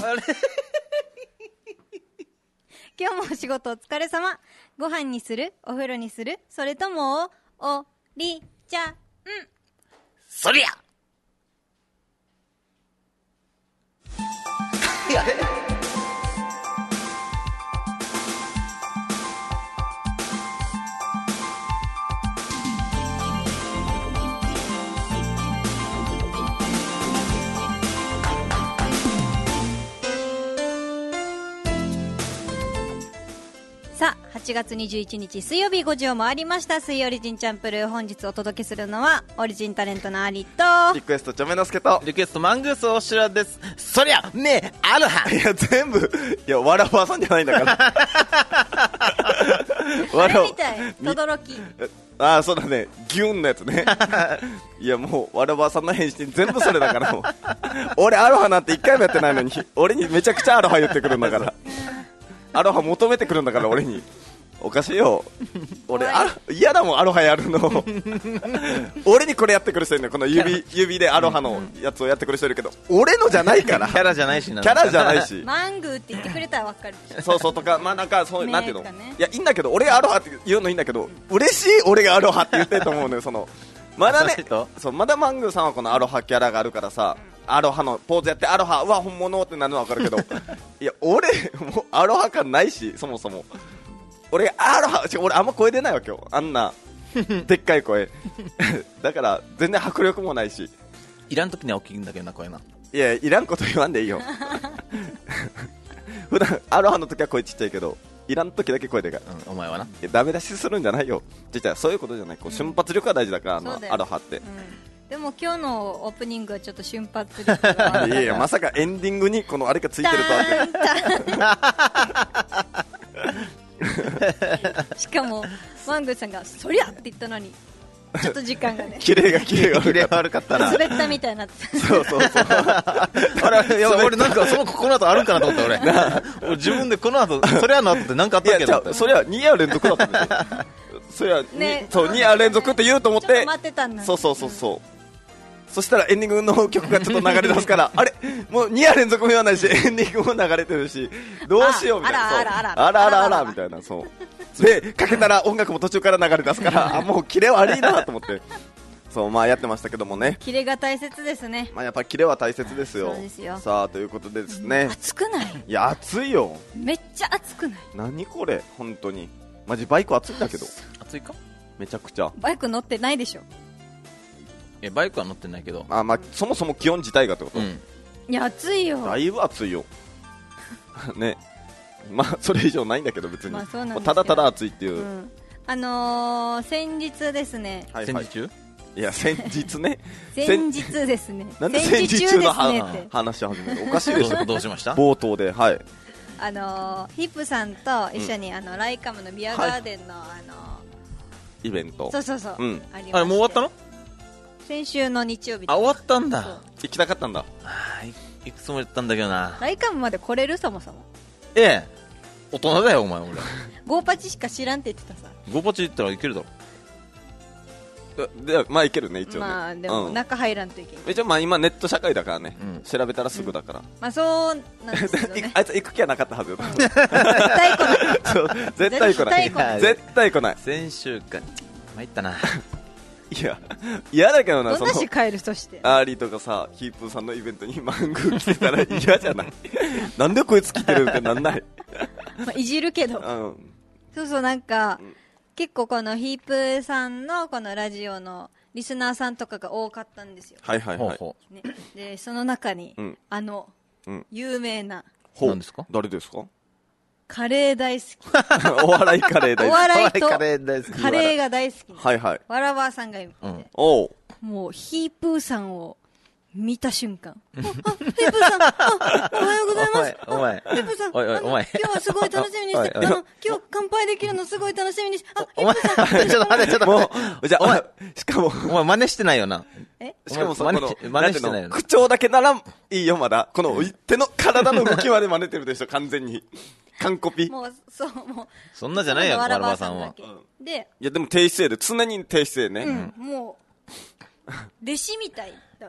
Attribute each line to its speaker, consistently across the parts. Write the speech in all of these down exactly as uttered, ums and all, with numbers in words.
Speaker 1: 今日もお仕事お疲れ様。ご飯にする？お風呂にする？それともお、おりちゃん。
Speaker 2: そりゃいや
Speaker 1: さあ、はちがつにじゅういちにち水曜日ごじを回りました。水曜リジンチャンプルー。本日お届けするのはオリジンタレントのアリと
Speaker 3: リクエストチョメノスケと
Speaker 2: リクエストマングースおしらです。そりゃ目アロハ。
Speaker 3: いや全部いやわらばさんじゃないんだから
Speaker 1: あれみたい、とどろき。
Speaker 3: ああそうだね、ギュンのやつねいやもうわらばさんの返信全部それだからもう俺アロハなんて一回もやってないのに俺にめちゃくちゃアロハ言ってくるんだからアロハ求めてくるんだから俺に。おかしいよ俺嫌だもんアロハやるの俺にこれやってくる人いるのよ、この 指, 指でアロハのやつをやってくる人いるけど俺のじゃないから
Speaker 2: キャラじゃないしな、
Speaker 3: キャラじゃないし
Speaker 1: マングーって言ってくれたらわかるでしょ。
Speaker 3: そうそうとか、まあなんかそういう、なんていうの、
Speaker 1: ねえ
Speaker 3: いやいいんだけど俺がアロハって言うのいいんだけど、嬉しい俺がアロハって言ってると思うのよ。そのまだね
Speaker 2: そういう人
Speaker 3: そうまだマングーさんはこのアロハキャラがあるからさ、アロハのポーズやってアロハうわ本物ってなるのは分かるけどいや俺もうアロハ感ないし、そもそも俺がアロハ違う俺あんま声出ないわ今日あんなでっかい声だから全然迫力もないし、
Speaker 2: いらん時には大きいんだけどな声な。
Speaker 3: いやいらんこと言わんでいいよ普段アロハの時は声ちっちゃいけどいらん時だけ声でかい、
Speaker 2: うん、お前はな。
Speaker 3: いやダメ出しするんじゃないよ。じゃあそういうことじゃない、こう瞬発力が大事だから、あの
Speaker 1: そうだよ
Speaker 3: アロハって
Speaker 1: うん、でも今日のオープニングはちょっと瞬発力が
Speaker 3: いやいやまさかエンディングにこのあれがついてるとはって
Speaker 1: しかもマングーさんがそりゃって言ったのにちょっと時間がね
Speaker 3: キレがキレが
Speaker 2: キレ悪かったな。
Speaker 1: 滑ったみたいになって
Speaker 3: そうそうそう
Speaker 2: あれ、いや俺なんかそのこの後あるんかなと思った俺。俺自分でこの後それはなってなんかあっ
Speaker 3: いやじゃ
Speaker 2: たっけど。
Speaker 3: あそれはに夜連続だったんですよそれはに、
Speaker 1: ね
Speaker 3: そうに夜連続って言うと思って
Speaker 1: ちょっと待ってたんだ。
Speaker 3: そうそうそうそう、そしたらエンディングの曲がちょっと流れ出すからあれもうに夜連続も言わないしエンディングも流れてるしどうしようみたいな、
Speaker 1: ああらあら
Speaker 3: そうあらあらあらみたいな、そうでかけたら音楽も途中から流れ出すからあもうキレ悪いなと思ってそうまあやってましたけどもね、
Speaker 1: キレが大切ですね。
Speaker 3: まあやっぱりキレは大切ですよ。
Speaker 1: そうですよ。
Speaker 3: さあということでですね、
Speaker 1: 熱くない？
Speaker 3: いや暑いよ、
Speaker 1: めっちゃ熱くない？
Speaker 3: 何これ本当にマジバイク暑いんだけど
Speaker 2: 暑いか？
Speaker 3: めちゃくちゃ、
Speaker 1: バイク乗ってないでしょ。
Speaker 2: えバイクは乗ってないけど。
Speaker 3: あまあそもそも気温自体がってこと、
Speaker 2: うん。
Speaker 1: いや暑いよ。
Speaker 3: だいぶ暑いよね、まあそれ以上ないんだけど別に、
Speaker 1: まあそうなんですよ
Speaker 3: ただただ暑いっていう、
Speaker 1: うんあのー、先日ですね。
Speaker 3: はいはい
Speaker 2: 戦時中？
Speaker 3: いや先日ね
Speaker 1: 先日ですね。
Speaker 3: なんで戦時中の
Speaker 1: 戦時中ですねって。
Speaker 3: 話を始めるおかしいでしょ
Speaker 2: どうしました？
Speaker 3: 冒頭で、はい
Speaker 1: あのー、ヒップさんと一緒に、うん、あのライカムのビアガーデンの、はい、あのー、
Speaker 3: イベント、
Speaker 1: そうそうそう、
Speaker 3: うん、
Speaker 1: ありまして、
Speaker 2: あれもう終わったの？
Speaker 1: 先週の日曜日。
Speaker 2: あ終わったんだ。
Speaker 3: 行きたかったんだ。
Speaker 2: あ行くつもりだったんだけどな。
Speaker 1: ライカムまで来れる？そもそも
Speaker 2: ええ大人だよお前俺
Speaker 1: ゴーパチしか知らんって言ってたさ。
Speaker 2: ゴーパチ行ったらいけるだろ。
Speaker 3: でまあいけるね一応ね。
Speaker 1: まあでも、うん、中入らんといけない。
Speaker 3: 一応まあ今ネット社会だからね、うん、調べたらすぐだから、うん、
Speaker 1: まあそうなんですけどね
Speaker 3: あいつ行く気はなかったはずよ
Speaker 1: 絶対来ない
Speaker 3: そう絶対来ない絶対来ない。
Speaker 2: 先週か参ったな。
Speaker 3: いや嫌だけどな。
Speaker 1: どんなし帰るとして
Speaker 3: アーリーとかさヒープーさんのイベントにマングー来てたら嫌じゃないなんでこいつ来てるってなんない、
Speaker 1: まあ、いじるけど、
Speaker 3: うん、
Speaker 1: そうそうなんか、うん、結構このヒープーさんのこのラジオのリスナーさんとかが多かったんですよ。
Speaker 3: はいはいはい、
Speaker 1: ね、でその中に、うん、あの、うん、有名な
Speaker 2: 何ですか？
Speaker 3: 誰ですか？
Speaker 1: カレー大好き
Speaker 3: お笑いカレー大好き。
Speaker 1: お笑いと
Speaker 2: カレー大好き。
Speaker 1: カレーが大好き。
Speaker 3: はいはい。
Speaker 1: わらばーさんがいて、
Speaker 3: うん、おう
Speaker 1: もうヒープーさんを見た瞬間あ、ヒープーさんあ、おはようございます。
Speaker 2: お前
Speaker 1: ヒープーさん、
Speaker 2: おいおいお前
Speaker 1: 今日はすごい楽しみにして、あの今日乾杯できるのすごい楽しみにして、あ、ヒ
Speaker 2: ープーさんちょっと待ってちょっと待ってじゃあお前
Speaker 3: しかも
Speaker 2: お前真似してないよな。
Speaker 1: え
Speaker 3: しかもその
Speaker 2: 真似してないよな。
Speaker 3: 口調だけならいいよまだ。この手の体の動きまで真似てるでしょ完全に。完コピ。
Speaker 1: もうそうもう
Speaker 2: そんなじゃないよわらばさんは。
Speaker 1: で
Speaker 3: いやでも低姿勢で常に低姿勢ね。
Speaker 1: うん、もう弟子みたいだわけよ。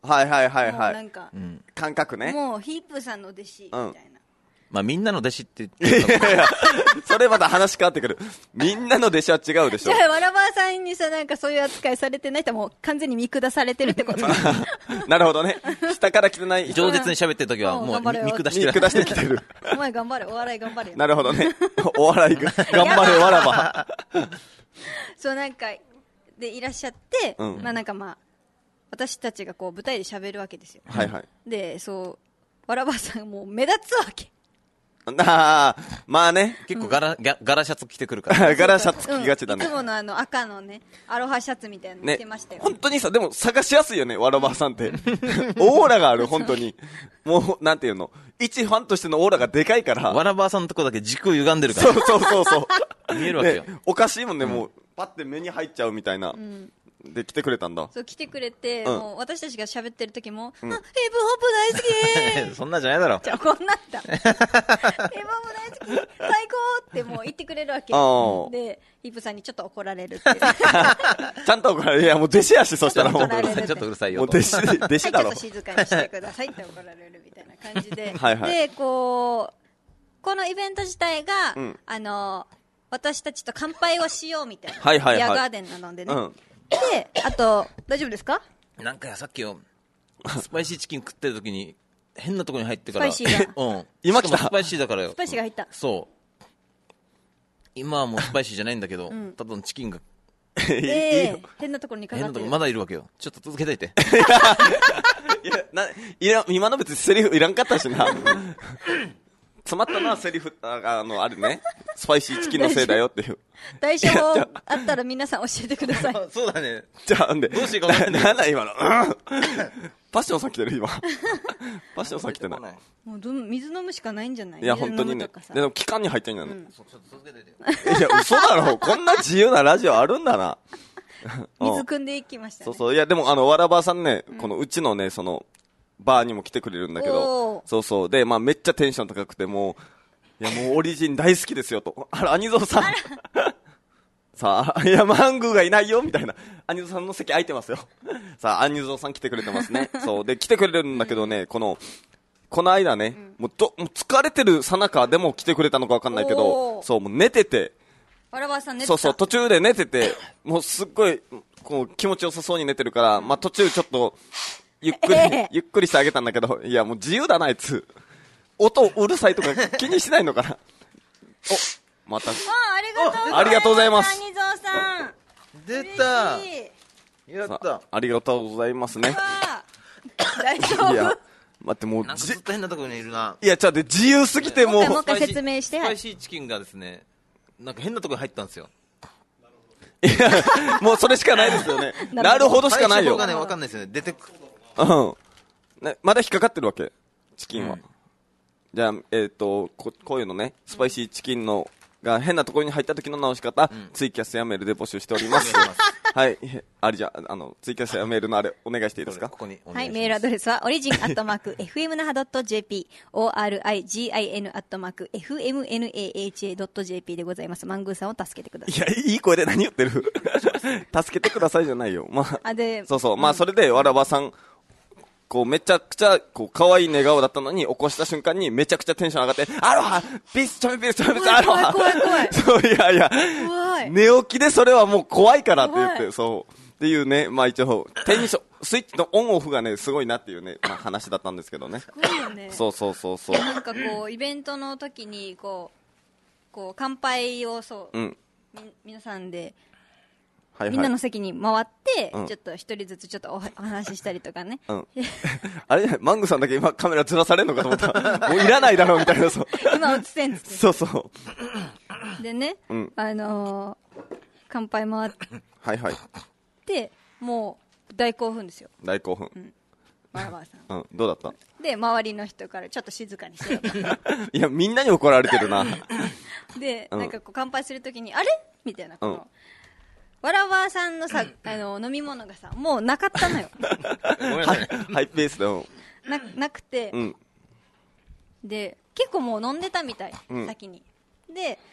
Speaker 3: はいはいはい
Speaker 1: もう
Speaker 3: は
Speaker 1: ないんか、
Speaker 2: うん。
Speaker 3: 感覚ね。
Speaker 1: もうヒープーさんの弟子みたいな、
Speaker 2: まあみんなの弟子って言ってた
Speaker 3: いやいやそれまた話変わってくる。みんなの弟子は違うでしょ。
Speaker 1: じゃあわらばさんにさなんかそういう扱いされてない人はもう完全に見下されてるってこと
Speaker 3: なるほどね。下から来てない人
Speaker 2: 饒舌に喋ってる時はもう
Speaker 1: 頑張れよ
Speaker 2: 見下してる。
Speaker 3: に下してきてる。
Speaker 1: お前頑張れお笑い頑張れよ
Speaker 3: なるほどね。お笑いが頑張れわらば。
Speaker 1: そうなんかでいらっしゃって、
Speaker 3: うん
Speaker 1: まあなんかまあ私たちがこう舞台で喋るわけですよ。
Speaker 3: はいはい。
Speaker 1: でそうわらばさんもう目立つわけ。
Speaker 3: ああ、まあね。
Speaker 2: 結構ガラ、ガガラシャツ着てくるから。
Speaker 3: ガラシャツ着がちだね
Speaker 1: うんいつ。ものあの赤のねアロハシャツみたいなの着
Speaker 3: ね
Speaker 1: てましたよ、
Speaker 3: 本当にさ、でも探しやすいよね、わらばさんって。オーラがある、本当に。もう、なんていうの。一ファンとしてのオーラがでかいから。
Speaker 2: わらばさんのとこだけ軸歪んでるか
Speaker 3: そうそうそうそう。
Speaker 2: ら。見えるわけよ。
Speaker 3: ね、おかしいもんね、もう、パッて目に入っちゃうみたいな。で、来てくれたんだ。
Speaker 1: そう来てくれて、
Speaker 3: うん
Speaker 1: もう私たちが喋ってる時も、
Speaker 3: ん
Speaker 1: あヒップホップ大好き
Speaker 2: そんなんじゃないだろ。
Speaker 1: じゃあこんなんだヒップホップ大好き最高ってもう言ってくれるわけ
Speaker 3: あー
Speaker 1: でヒップさんにちょっと怒られるっていう
Speaker 3: ちゃんと怒られる。いや、もう弟子やし、そしたらもう。も
Speaker 1: 怒られる
Speaker 2: ちょっとうるさいうよ
Speaker 3: 弟
Speaker 2: と。
Speaker 3: 子、弟子だろ
Speaker 1: はい、ちょっと。静かにしてくださいって怒られるみたいな感じで
Speaker 3: はいはい
Speaker 1: でこうこのイベント自体が、
Speaker 3: うん
Speaker 1: あの私たちと乾杯をしようみたいな、
Speaker 3: はいはいはい
Speaker 1: ビアガーデンなのでね、
Speaker 3: うん。
Speaker 1: であと大丈夫ですか
Speaker 2: なんかさっきよ、スパイシーチキン食ってる時に、変なとこに入ってから。
Speaker 1: スパイシー
Speaker 2: うん。
Speaker 3: 今来た
Speaker 2: しかもスパイシーだからよ。
Speaker 1: スパイシーが入った
Speaker 2: そう。今はもうスパイシーじゃないんだけど、
Speaker 1: ん
Speaker 2: ただのチキンが
Speaker 3: いいいい
Speaker 1: で
Speaker 3: よ。
Speaker 1: 変なところにかかってる
Speaker 2: 変なとこまだいるわけよ。ちょっと続けといて。
Speaker 3: いや、な、いら、今の別にセリフいらんかったしな。詰まったのはセリフ、ああの、あるね。スパイシーチキンのせいだよっていう。
Speaker 1: 対処法あったら皆さん教えてください
Speaker 2: そうだね。
Speaker 3: じゃあ、んで。
Speaker 2: どうしていいか分かんない
Speaker 3: なんだ今の。うんパッションさん来てる今。パッションさん来てない。
Speaker 1: もうどん水飲むしかないんじゃない
Speaker 3: いや、
Speaker 1: 水
Speaker 3: 本当にね
Speaker 1: 飲むとか。さ
Speaker 3: でも、期間に入っちゃうんだよね。
Speaker 2: そうちょっと続けといてよ。
Speaker 3: いや、嘘だろ。こんな自由なラジオあるんだな。うん
Speaker 1: 水汲んでいきましたね
Speaker 3: そうそう。いや、でも、あの、わらばさんね、このうちのね、その、バーにも来てくれるんだけ
Speaker 1: お
Speaker 3: ど
Speaker 1: ー、
Speaker 3: そうそう。で、まあ、めっちゃテンション高くて、もう、いや、もうオリジン大好きですよ、と。あら、アニゾウさん。さあ、いや、マングーがいないよ、みたいな。アニゾウさんの席空いてますよ。さあ、アニゾウさん来てくれてますね。そう。で、来てくれるんだけどね、この、この間ね、もうど、もう疲れてるさなかでも来てくれたのかわかんないけ
Speaker 1: お
Speaker 3: ど、
Speaker 1: ー
Speaker 3: そう、もう寝てて、
Speaker 1: わらばさん寝てた
Speaker 3: そうそう、途中で寝てて、もうすっごい、こう、気持ちよさそうに寝てるから、まあ途中ちょっと、ゆっくり、
Speaker 1: ええ
Speaker 3: ゆっくりしてあげたんだけど、いや、もう自由だな、あいつ。音うるさいとか気にしないのかな。お、また、
Speaker 1: あありがとうございます
Speaker 3: ありがとうございます
Speaker 1: アニゾウさん
Speaker 2: 出た
Speaker 1: 嬉しい
Speaker 2: やっ
Speaker 3: さ
Speaker 2: た。
Speaker 3: ありがとうございますね。
Speaker 1: わあ大丈夫
Speaker 3: いや、待って、もう、じ
Speaker 2: なんかずっ、と変なところにいるな。
Speaker 3: いや、ちょっと待って自由すぎてもう、
Speaker 1: もう一回説明して
Speaker 2: スパイシーチキンがですね、なんか変なところに入ったんですよ。
Speaker 3: いや、もうそれしかないですよね。なるほどしかないよ。
Speaker 2: 最初がね、わかんないですよね。出てく。
Speaker 3: うん。ね、まだ引っかかってるわけ、チキンは。じゃあ、えっ、とこ、こういうのね、スパイシーチキンの、が変なところに入った時の直し方、ツイキャスやメールで募集しております。はい。あれじゃあ、あの、ツイキャスやメールのあれ、お願いしていいですか
Speaker 2: ここにお
Speaker 1: はい、
Speaker 2: 願いします。
Speaker 1: メールアドレスは、オリジンアットマーク、エフエムナハドットジェーピー、オーアールアイジーアイエヌ アットマーク、エフエムエヌエーエイチエードットジェーピー でございます。マングーさんを助けてください。
Speaker 3: いや、いい声で何言ってる助けてくださいじゃないよ。まあ、
Speaker 1: あ、で、
Speaker 3: そうそう。まあ、それで、わらばさん、こう、めちゃくちゃ、こう、可愛い寝顔だったのに、起こした瞬間に、めちゃくちゃテンション上がって、アロハピース、チョメピース、チョメピース、アロハ
Speaker 1: 怖い怖い怖い
Speaker 3: そう、いやいや、
Speaker 1: 怖い。
Speaker 3: 寝起きでそれはもう怖いからって言って、
Speaker 1: 怖い
Speaker 3: そう。っていうね、まあ一応、テンション、スイッチのオンオフがね、すごいなっていうね、まあ話だったんですけどね。
Speaker 1: すごいよね。
Speaker 3: そうそうそうそう。
Speaker 1: なんかこう、イベントの時に、こう、こう、乾杯をそう、
Speaker 3: うん。
Speaker 1: み、皆さんで、
Speaker 3: はいはい。
Speaker 1: みんなの席に回って、
Speaker 3: うん
Speaker 1: ちょっと一人ずつちょっとおお話ししたりとかね。
Speaker 3: うん。あれマングさんだけ今カメラずらされるのかと思った。もういらないだろうみたいな、そう。
Speaker 1: 今映せんっつって。
Speaker 3: そうそう。
Speaker 1: でね、
Speaker 3: うん
Speaker 1: あのー乾杯回っ
Speaker 3: はいはい。
Speaker 1: て、もう大興奮ですよ、
Speaker 3: 大興奮。
Speaker 1: わらばさん。
Speaker 3: うん。どうだった
Speaker 1: で、周りの人からちょっと静かにしてよと。
Speaker 3: いや、みんなに怒られてるな。
Speaker 1: で、
Speaker 3: うん
Speaker 1: なんかこう乾杯するときに、あれみたいな、この、わらばさんのさ、あの、飲み物がさ、もうなかったのよ。
Speaker 2: ごめんなさいね。
Speaker 3: ハイペースで。うん
Speaker 1: な、なくて、
Speaker 3: うん。
Speaker 1: で、結構もう飲んでたみたい、
Speaker 3: うん
Speaker 1: 先に。で、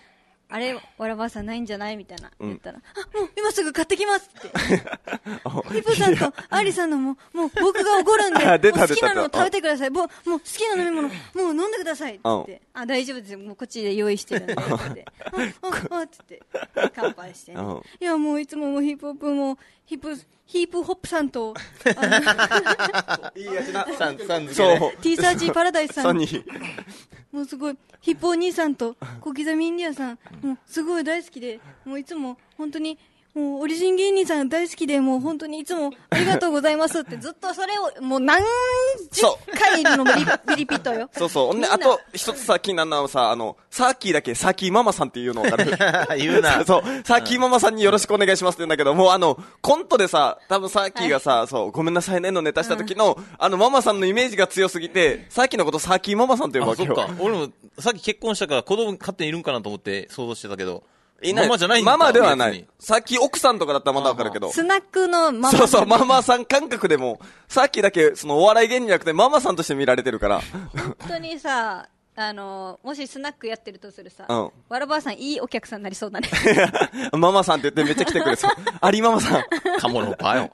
Speaker 1: あれ、わらばさんないんじゃないみたいな。言ったら、あ、もう今すぐ買ってきますって。ヒプさんとアリさんのも、もう僕がおごるんで、もう
Speaker 3: 出た
Speaker 1: 好きなのを
Speaker 3: 出た
Speaker 1: 食べてください。もう、もう好きな飲み物、もう飲んでくださいって言って。あ、大丈夫ですよ。もうこっちで用意してるんで。って言って。あ、あ、あ、って言って。乾杯してね。いや、もういつももうヒップホップも、ヒップ、ヒープホップさんと、あ
Speaker 3: いいやつな。
Speaker 2: さん、さん付け
Speaker 3: そう
Speaker 2: ね。。
Speaker 1: T サージパラダイスさん、
Speaker 3: ソニー。
Speaker 1: もうすごい、ヒップお兄さんと小刻みインディアンさん、もうすごい大好きで、もういつも本当に、もうオリジン芸人さん大好きで、もう本当にいつもありがとうございますってずっとそれを、もう何十回のビリビリピットよ。
Speaker 3: そうそう。ほんで、あと、一つさ、気になるのはさ、あの、サーキーだけ、サーキーママさんっていうの分かる
Speaker 2: 言うな。
Speaker 3: そう、サーキーママさんによろしくお願いしますって言うんだけど、もうあの、コントでさ、多分サーキーがさ、そう、ごめんなさいねのネタした時の、あの、ママさんのイメージが強すぎて、サーキーのことサーキーママさんって呼ぶ
Speaker 2: あ、
Speaker 3: わけよ。
Speaker 2: そっか。俺も、さっき結婚したから子供勝手にいるんかなと思って想像してたけど。
Speaker 3: いない。
Speaker 2: ママじゃないんだ
Speaker 3: ママではない
Speaker 2: 別に。
Speaker 3: さっき奥さんとかだったらまだわかるけど。
Speaker 1: スナックのママ。
Speaker 3: そうそう、ママさん感覚でも、さっきだけ、そのお笑い芸人じゃなくて、ママさんとして見られてるから。
Speaker 1: 本当にさ、あの、もしスナックやってるとするさ、
Speaker 3: うん
Speaker 1: わらばあさんいいお客さんになりそうだね。
Speaker 3: ママさんって言ってめっちゃ来てくれそう。ありママさん。
Speaker 2: カモのパよ。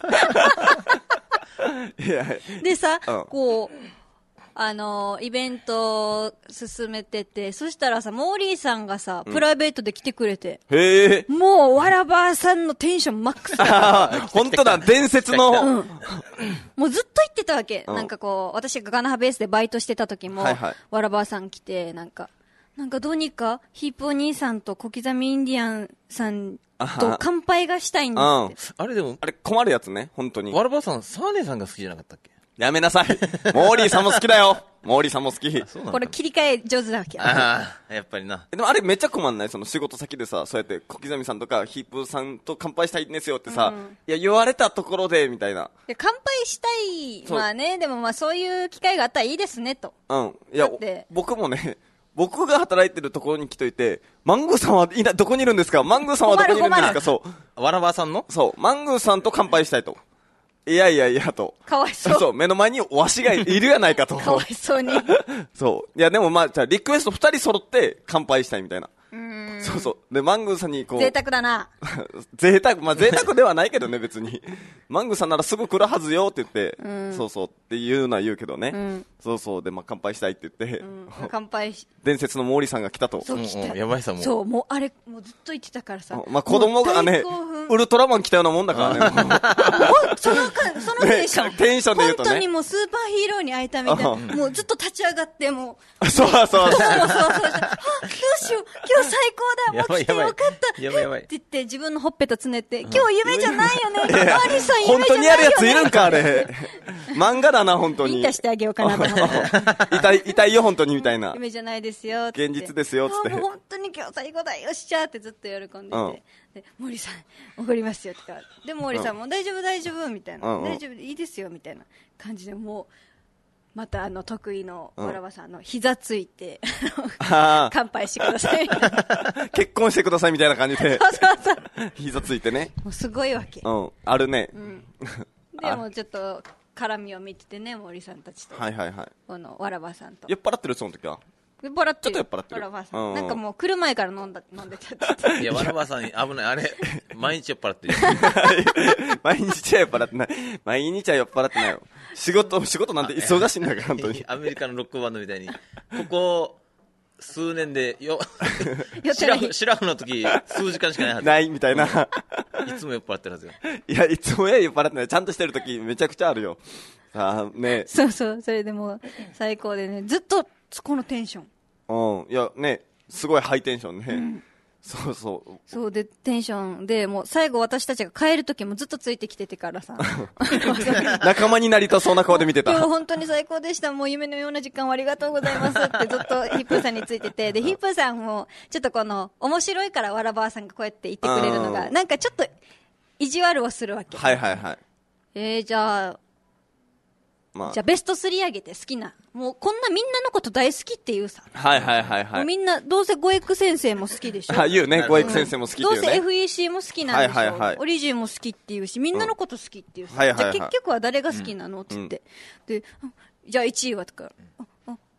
Speaker 3: いや、
Speaker 1: でさ、
Speaker 3: うん
Speaker 1: こう、あの、イベント進めてて、そしたらさ、モーリーさんがさ、プライベートで来てくれて、
Speaker 3: へえ。
Speaker 1: もう、わらばあさんのテンションマックスだ。
Speaker 3: あ本当だ、伝説の。
Speaker 1: もうずっと言ってたわけ。
Speaker 3: うん
Speaker 1: なんかこう、私がガナハベースでバイトしてた時も、
Speaker 3: はいはい
Speaker 1: わらばあさん来て、なんか、なんかどうにか、ヒープお兄さんと小刻みインディアンさんと乾杯がしたいんですって。
Speaker 2: あれでも、
Speaker 3: あれ困るやつね、本当に。
Speaker 2: わらばさん、サーネさんが好きじゃなかったっけ？
Speaker 3: やめなさい。モーリーさんも好きだよ。モーリーさんも好き。
Speaker 2: そうなんだ
Speaker 1: これ切り替え上手だわけ。
Speaker 2: ああ、やっぱりな。
Speaker 3: でもあれめっちゃ困んないその仕事先でさ、そうやって小刻みさんとかヒープさんと乾杯したいんですよってさ、いや言われたところで、みたいな。
Speaker 1: で乾杯したい。
Speaker 3: そう
Speaker 1: まあね、でもまあそういう機会があったらいいですね、と。
Speaker 3: うん。いや
Speaker 1: だって、
Speaker 3: 僕もね、僕が働いてるところに来といて、マングーさんはいな、どこにいるんですかマングーさんはどこにいるんです
Speaker 1: 困る
Speaker 3: かそう。
Speaker 2: わらばさんの
Speaker 3: そう。マングーさんと乾杯したいと。いやいやいやと。
Speaker 1: かわいそう。
Speaker 3: そう、目の前にわしがいるやないかと。
Speaker 1: かわいそうに。
Speaker 3: そう。いや、でもまあ、じゃあリクエスト二人揃って乾杯したいみたいな。そうそう。で、マングーさんにこう。
Speaker 1: 贅沢だな。
Speaker 3: 贅沢、まあ贅沢ではないけどね、別に。マングーさんならすぐ来るはずよって言って、そうそうって言うのは言うけどね。
Speaker 1: ん
Speaker 3: そうそう。で、まあ乾杯したいって言って、
Speaker 1: うん乾杯し、
Speaker 3: 伝説の毛利さんが来たと。
Speaker 1: そう来た。
Speaker 2: うんうんやばいさもう
Speaker 1: そう、もうあれ、もうずっと言ってたからさ。
Speaker 3: まあ子供がね
Speaker 1: もう大興奮、
Speaker 3: ウルトラマン来たようなもんだからね。もう
Speaker 1: そのか、そのテンション。
Speaker 3: ねテンションで言うとね
Speaker 1: 本当にもうスーパーヒーローに会えたみたいな。
Speaker 3: うん
Speaker 1: もうずっと立ち上がって、もう、
Speaker 3: そうそうそう。
Speaker 1: もうそうそうそう。あ、どうしよう、今日最高だ、もう来てよかった。
Speaker 2: やばいやばい
Speaker 1: って言って自分のほっぺたつねって、今日夢じゃないよね。アリさん
Speaker 3: 本
Speaker 1: 夢じゃないよね。
Speaker 3: 当にやるやついるんか、あれ。漫画だな、本当に。
Speaker 1: ビンタしてあげようかなと思って。
Speaker 3: 痛い、痛いよ、本当に、みたいな。
Speaker 1: 夢じゃないですよって。
Speaker 3: 現実ですよつって
Speaker 1: あもう本当に今日最後だよっしゃーってずっと喜んでて、
Speaker 3: うん
Speaker 1: で森さん怒りますよとかで森さんも大丈夫大丈夫みたいな、
Speaker 3: うんうん
Speaker 1: 大丈夫いいですよみたいな感じでもうまたあの得意のわらばさんの膝ついて、
Speaker 3: あ
Speaker 1: 乾杯してくださいみたいな
Speaker 3: ー結婚してください、みたいな感じで。
Speaker 1: そうそうそう
Speaker 3: 膝ついてね。
Speaker 1: もうすごいわけ、
Speaker 3: うん。あるね。
Speaker 1: でもちょっと絡みを見ててね森さんたちと、
Speaker 3: はいはいはい。
Speaker 1: このわらばさんと
Speaker 3: 酔っ払ってる、その時は。
Speaker 1: 酔っ払ってる
Speaker 3: ちょっと酔っ払ってる
Speaker 1: わらばさん、
Speaker 3: うんうん
Speaker 1: なんかもう来る前から飲んだ飲んでたって言って
Speaker 2: いや、わらばさんに危ない。あれ、毎日酔っ払ってる。
Speaker 3: 毎日は酔っ払ってない。毎日は酔っ払ってないよ。仕事、仕事なんて忙しいんだから、本当に。
Speaker 2: アメリカのロックバンドみたいに。ここ、数年で、よ、
Speaker 1: 酔ってない
Speaker 2: シラフ、シラフの時、数時間しかないはず。
Speaker 3: ない、みたいな。
Speaker 2: いつも酔っ払ってるはずよ。
Speaker 3: いや、いつも酔っ払ってない。ちゃんとしてる時めちゃくちゃあるよ。ああ、ね。
Speaker 1: そうそう、それでもう最高でね、ずっとこのテンション。
Speaker 3: うん。いや、ね、すごいハイテンションね。そうそう。
Speaker 1: そうで、テンションで、もう最後私たちが帰る時もずっとついてきててからさ。
Speaker 3: 仲間になりたそうな顔で見てた。
Speaker 1: 今日本当に最高でした。もう夢のような時間をありがとうございますってずっとヒップーさんについてて。で、ヒップーさんも、ちょっとこの、面白いからわらばあさんがこうやって言ってくれるのが、
Speaker 3: うん
Speaker 1: なんかちょっと、意地悪をするわけ。
Speaker 3: はいはいはい。
Speaker 1: えー、じゃあ、
Speaker 3: ま
Speaker 1: じゃあベストスリー上げて好きな。もうこんなみんなのこと大好きっていうさ。
Speaker 3: あ。はいはいはいはい。
Speaker 1: もうみんな、どうせゴエック先生も好きでしょ。
Speaker 3: あ、言うね。ゴエク先生も好きっていうね。
Speaker 1: どうせ エフイーシー も好きなんでしょ、
Speaker 3: はいはいはい
Speaker 1: オリジンも好きっていうし、みんなのこと好きっていうし、
Speaker 3: はいはいはい
Speaker 1: じゃあ結局は誰が好きなのって言って、で、あじゃあいちいはとか、ああ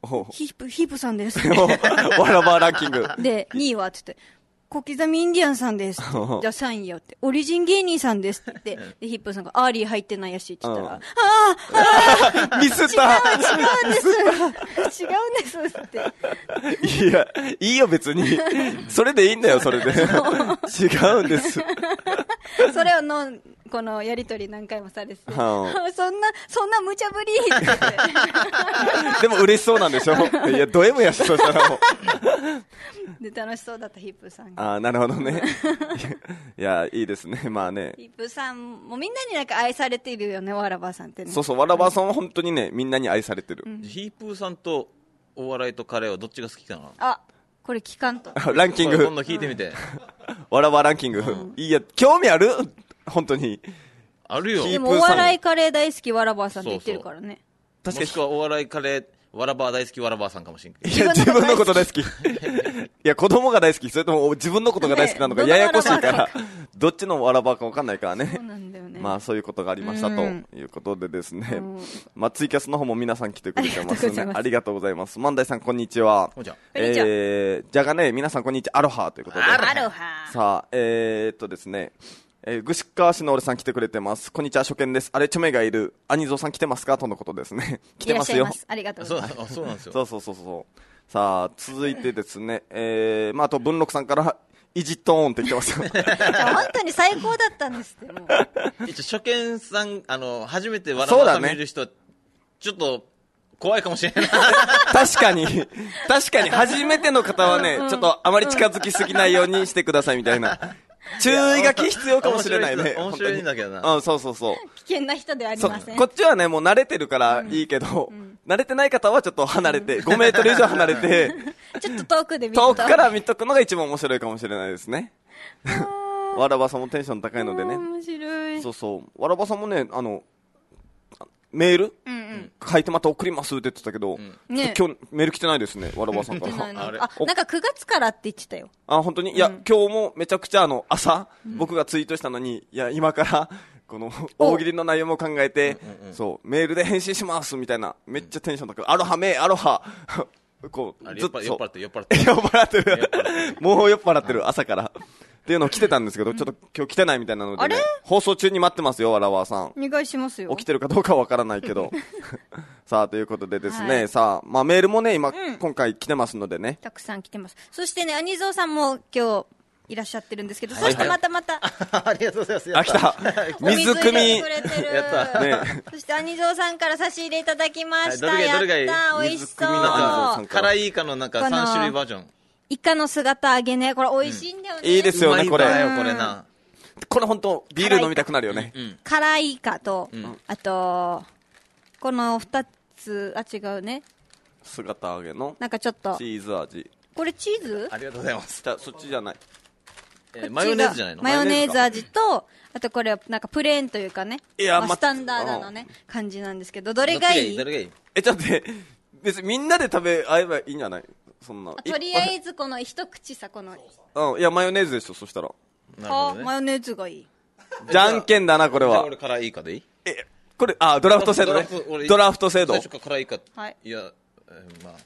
Speaker 1: ヒープ、ヒープさんです。
Speaker 3: わらばランキング。
Speaker 1: で、にいはって言って、小刻みインディアンさんですって。じゃあさんいよって。オリジン芸人さんですって言って、で、ヒップさんがアーリー入ってないやしって言ったら、
Speaker 3: うん
Speaker 1: ああ
Speaker 3: ミスった。
Speaker 1: 違うんです違うんですって。
Speaker 3: いや、いいよ別に。それでいいんだよ、それで。違うんです。
Speaker 1: それをの、このやりとり何回もされて、
Speaker 3: は
Speaker 1: そんな、そんな無茶ぶりって言って。
Speaker 3: でも嬉しそうなんでしょ。いや、ド M やし、そしたらもう。
Speaker 1: で、楽しそうだったヒップさんが。
Speaker 3: ああ、なるほどね。いや、いいですね。まあね。
Speaker 1: ヒップさんもみんなになんか愛されているよね、わらばさんってね。
Speaker 3: そうそう、わらばさんは本当にね、みんなに愛されてる。
Speaker 2: ヒープーさんとお笑いとカレーはどっちが好きかな。
Speaker 1: あ、これ聞かんと。
Speaker 3: ランキング。
Speaker 2: 今度聞いてみて。
Speaker 3: わらばランキング。いや、興味ある本当に。
Speaker 2: あるよ。
Speaker 1: でもお笑いカレー大好きわらばさんって言ってるからね。
Speaker 2: 確かに。もしくはお笑いカレー、わらば大好きわらばさんかもしれんけど。
Speaker 3: いや、自分のこと大好き。いや、子供が大好き。それとも自分のことが大好きなのか、ややこしいから、どっちのわらばかわかんないからね。
Speaker 1: そうなんだよね。
Speaker 3: まあ、そういうことがありましたということでですね。まあ、ツイキャスの方も皆さん来てくれてますね。ありがとうございます。万代さん、こんにちは。
Speaker 2: こんにちは。
Speaker 3: えー、じゃがね、皆さん、こんにちは。アロハということで。
Speaker 1: アロハ。
Speaker 3: さあ、えーっとですね。えー、ぐしかわしの俺さん来てくれてます。こんにちは、初見です。あれ、チョメがいる。アニゾーさん来てますかとのことですね。来てますよ。
Speaker 1: いらっしゃいます。ありがとうございます。
Speaker 2: そう、そうなんですよ。
Speaker 3: そうそうそうそう。さあ、続いてですね、えー、まあ、あと、文禄さんから、イジトーンって来てますよ。
Speaker 1: 本当に最高だったんですって、もう。
Speaker 2: 一応、初見さん、あの、初めてわらばさん見る人、ちょっと、怖いかもしれない。
Speaker 3: 確かに、確かに、初めての方はね、ちょっとあまり近づきすぎないようにしてくださいみたいな。注意書き必要かもしれないね。
Speaker 2: 面白いんだけどな。
Speaker 3: うん、そうそうそう。
Speaker 1: 危険な人ではありません。
Speaker 3: こっちはね、もう慣れてるからいいけど、うんうん、慣れてない方はちょっと離れて、ごメートル以上離れて、
Speaker 1: ちょっと遠くで見
Speaker 3: 遠くから見とくのが一番面白いかもしれないですね。わらばさんもテンション高いのでね。
Speaker 1: 面白い。
Speaker 3: そうそう。わらばさんもね、あの、メール、うんうん、書いてまた送りますって言ってたけど、うんね、今日メール来てないですね、わらばさんから。
Speaker 1: あれあ、なんかくがつからって言ってたよ。
Speaker 3: あ、本当に、うん、いや、今日もめちゃくちゃあの、朝、うん、僕がツイートしたのに、いや、今から、この、大喜利の内容も考えて、うんうん、そう、メールで返信しますみたいな、めっちゃテンション高い。アロハメー、アロハ。こう、ずっと。
Speaker 2: 酔っ払ってる、酔っ払ってる。
Speaker 3: 酔っ払ってる。もう酔っ払ってる、朝から。っていうの来てたんですけど、ちょっと今日来てないみたいなので、ね、放送中に待ってますよ、わらわさん。
Speaker 1: お願いしますよ。
Speaker 3: 起きてるかどうかはわからないけど。さあ、ということでですね、はい、さあ、まあメールもね、今、うん、今回来てますのでね。
Speaker 1: たくさん来てます。そしてね、アニゾーさんも今日、いらっしゃってるんですけど、はい、そしてまたまた。
Speaker 2: ありがとうございます。
Speaker 3: あ、来た。水汲み。
Speaker 1: やった。ね。そしてアニゾーさんから差し入れいただきました。
Speaker 2: はい、どれがいい？
Speaker 1: やった。美味しそう。
Speaker 2: 辛いイカのなんかさん種類バージョン。
Speaker 1: イカの姿揚げね、これ美味しいんだよね。
Speaker 3: うん、いいですよね、これ。
Speaker 2: これな。
Speaker 3: これ本当ビール飲みたくなるよね。
Speaker 1: 辛いイカと、うん、あと、この二つ、あ、違うね。
Speaker 3: 姿揚げの。
Speaker 1: なんかちょっと。
Speaker 3: チーズ味。
Speaker 1: これチーズ？
Speaker 2: ありがとうございます。
Speaker 3: じゃそっちじゃない。
Speaker 2: えー、マヨネーズじゃないの？
Speaker 1: マヨネーズ味と、あとこれはなんかプレーンというかね。いや、まあ、スタンダードのね、感じなんですけど、どれがいい？
Speaker 2: どれがいい？
Speaker 3: え、ちょっと待って、別にみんなで食べ合えばいいんじゃない？そんな。
Speaker 1: とりあえずこの一口さ、この。
Speaker 3: うん、いや、マヨネーズでしょ、そしたら。
Speaker 1: なるほどね。あ、マヨネーズがいい。
Speaker 3: じゃんけんだな、これは。
Speaker 2: じゃあ俺辛いイカでいい？
Speaker 3: え、これ、あ、ドラフト制度ね。ドラフト制度。
Speaker 2: 最初から辛いイカ。
Speaker 1: はい。
Speaker 2: いや、えー、ま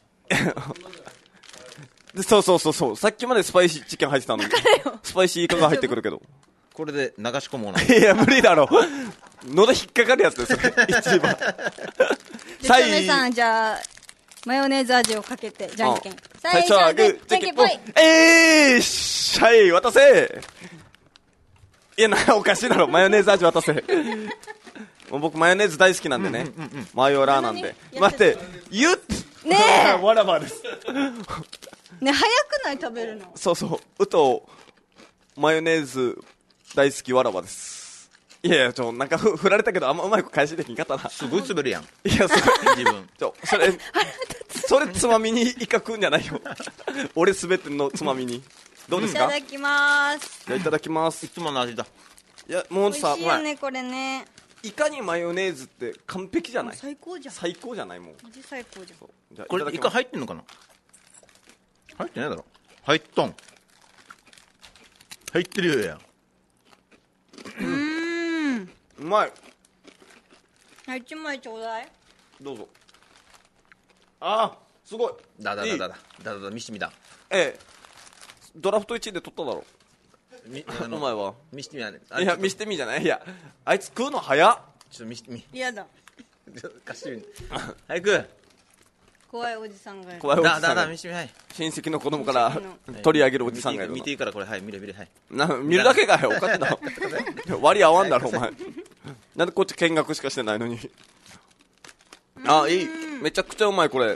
Speaker 3: あ。そうそうそうそう。さっきまでスパイシーチキン入ってたのに。スパイシーイカが入ってくるけど。
Speaker 2: これで流し込もうな。
Speaker 3: いや、無理だろ。喉引っかかるやつですよ、一番。
Speaker 1: さい。チョメさん、じゃあ、マヨネーズ味をかけて、じゃんけん。
Speaker 3: 最初はグー、じゃんけんぽい。えーっしゃい、渡せ。いや、な、おかしいだろ。マヨネーズ味渡せ。もう僕、マヨネーズ大好きなんでね。うんうんうん、マヨラーなんで。待って、言っ
Speaker 1: ねえ。
Speaker 3: わらばです。
Speaker 1: ね、早くない食べるの。
Speaker 3: そうそう。うと、マヨネーズ大好きわらばです。いやいや、ちょ、なんかふ振られたけど、あんまうまく返しできんかったな。
Speaker 2: すごい滑るやん。
Speaker 3: いや、それ、
Speaker 2: 自分。
Speaker 3: ちょ、それ、それつまみにイカ食うんじゃないよ。俺すべてのつまみに。どうですか？
Speaker 1: いただきまーす。
Speaker 3: じゃあいただきます。
Speaker 2: いつもの味だ。
Speaker 3: いや、もうさ、
Speaker 1: 美味しいよね、これね。
Speaker 3: イカにマヨネーズって完璧じゃない？
Speaker 1: 最高じゃん。
Speaker 3: 最高じゃないもう。
Speaker 1: マジ最高じゃん。
Speaker 2: じゃあこれイカ入ってんのかな？入ってないだろ。入っとん。入ってるよや。
Speaker 1: うーん。
Speaker 3: うまい。
Speaker 1: はい、一枚ちょうだい。
Speaker 3: どうぞ。ああ、 すごい。
Speaker 2: だだだだだだだだ見してみだ。
Speaker 3: ええ、ドラフトいちいで取っただろ。
Speaker 2: み
Speaker 3: お前は。
Speaker 2: 見してみやね。
Speaker 3: いや、見してみじゃない。いや、あいつ食うの早っ。
Speaker 2: ちょっと見してみ。
Speaker 1: 嫌だ。
Speaker 2: 貸してみ。早く。
Speaker 1: 怖いおじさんがいる。
Speaker 3: 怖いおじさんが
Speaker 2: だだだ見してみ、はい。
Speaker 3: 親戚の子供から取り上げるおじさんがいるの。
Speaker 2: 見ていいからこれ、はい、見れ見れ、はい。
Speaker 3: な見るだけかよ、おかしいな。割合わんだろ、お前。なんでこっち見学しかしてないのに。あ、いい。めちゃくちゃうまい、これ。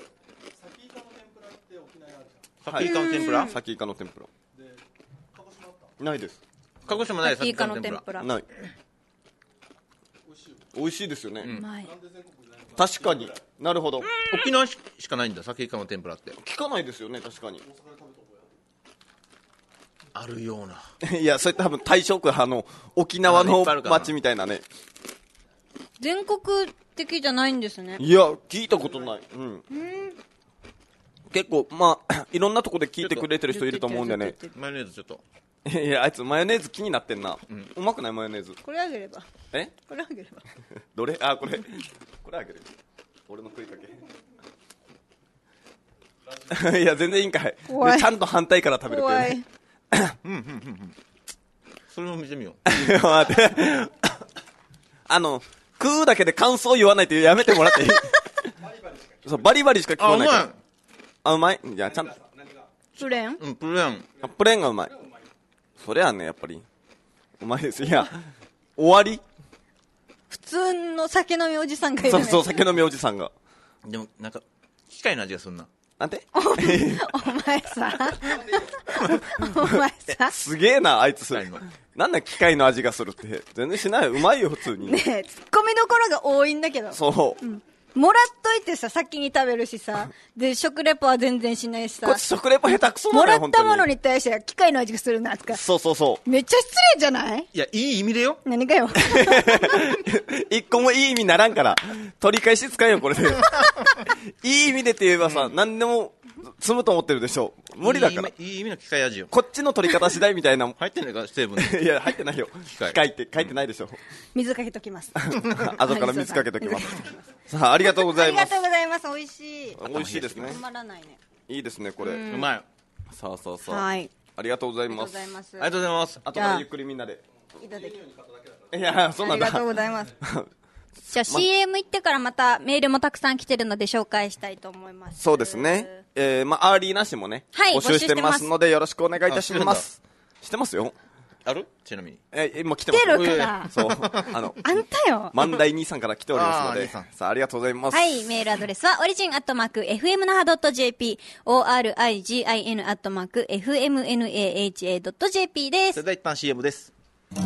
Speaker 2: サキイカの天ぷら？
Speaker 3: サキイカの天ぷら。ないです。
Speaker 2: 鹿児島ない
Speaker 1: サキイカの天ぷら。
Speaker 3: ない。美味しいですよね。
Speaker 1: うまい。
Speaker 3: 確かに。なるほど。
Speaker 2: 沖縄しかないんだ、サキイカの天ぷらって。
Speaker 3: 聞かないですよね、確かに。
Speaker 2: あるような。
Speaker 3: いや、それ多分大正区、あの、沖縄の町みたいなね。
Speaker 1: 全国的じゃないんですね。
Speaker 3: いや、聞いたことない。うん。結構、まあ、いろんなとこで聞いてくれてる人いると思うんでね。
Speaker 2: マヨネーズちょっと。
Speaker 3: いや、あいつマヨネーズ気になってんな。うまくないマヨネーズ。
Speaker 1: これあげれば。
Speaker 3: え
Speaker 1: これあげれば。
Speaker 3: どれあ、これ。これあげる。俺の食いかけ。いや、全然いいんかい。
Speaker 1: 怖い
Speaker 3: ちゃんと反対から食べるっていう
Speaker 1: 怖い。
Speaker 3: ね。
Speaker 2: それも見てみよ
Speaker 3: 待ってあの、食うだけで感想言わないとやめてもらっていいそう、バリバリしか聞こえないから。
Speaker 2: あうまい
Speaker 3: あ、うまいいや、ちゃんと。
Speaker 1: プレーン
Speaker 2: う。うん、プレーン。
Speaker 3: プレーンがうまい。それはね、やっぱり。うまいです。いや、終わり
Speaker 1: 普通の酒飲みおじさんがいるね。
Speaker 3: そうそう、酒飲みおじさんが。
Speaker 2: でも、なんか、機械の味がすんな。
Speaker 3: なんて
Speaker 1: お前さ。お前さ。
Speaker 3: すげえな、あいつ。
Speaker 2: 機械の
Speaker 3: なんだ機械の味がするって。全然しないよ。うまいよ、普通に。
Speaker 1: ねえ、ツッコミどころが多いんだけど。
Speaker 3: そう。
Speaker 1: もらっといてさ、先に食べるしさ。で、食レポは全然しないしさ
Speaker 3: こっち。食レポ下手くそな
Speaker 1: も
Speaker 3: のよ、
Speaker 1: らったもの
Speaker 3: に。
Speaker 1: に対して機械の味がするなとか。
Speaker 3: そうそうそう。
Speaker 1: めっちゃ失礼じゃない？
Speaker 2: いや、いい意味でよ。
Speaker 1: 何かよ。
Speaker 3: 一個もいい意味ならんから。取り返し使えよ、これで。いい意味でって言えばさ、何でも積むと思ってるでしょ。無理だから。
Speaker 2: いい意味いい意味の機械味よ。
Speaker 3: こっちの取り方次第みたいな。
Speaker 2: 入ってんのか、成分で。
Speaker 3: いや、入ってないよ。機
Speaker 2: 械
Speaker 3: 械って書いてないでしょ。
Speaker 1: 水かけときます。
Speaker 3: 後から水かけときます。さあ、ありがとうございます。
Speaker 1: ありがとうございます。美味しい。
Speaker 3: 美味しいですね
Speaker 1: 止。まらないね。
Speaker 3: いいですね、これ。
Speaker 2: うまい。あ
Speaker 3: さあさあさあ。
Speaker 1: はい。
Speaker 3: ありがとうござい
Speaker 1: ありがとう
Speaker 3: ます。
Speaker 1: ございます。
Speaker 2: りがとうございます。
Speaker 3: 後からゆっくりみんなで。
Speaker 1: いただき
Speaker 3: いや、そんなんだ。
Speaker 1: ありがとうございます。じゃあ シーエム 行ってからまたメールもたくさん来てるので紹介したいと思います。
Speaker 3: そうですね。えー、まあ、アーリーなしもね、
Speaker 1: はい
Speaker 3: 募集してますので、よろしくお願いいたし
Speaker 2: あ
Speaker 3: ます。してますよ。
Speaker 2: あるちなみに。
Speaker 3: えー、今来てます
Speaker 1: 来てるから
Speaker 3: そう。あの、
Speaker 1: あんたよ。
Speaker 3: 万代兄さんから来ておりますので、
Speaker 2: あー兄さん
Speaker 3: さあ、ありがとうございます。
Speaker 1: はい、メールアドレスは、オリジンアットマーク、エフエムナハドットジェーピー、オーアールアイジーアイエヌ アットマーク、エフエムエヌエーエイチエー ドットジェーピー です。
Speaker 2: それでは一旦 シーエム です。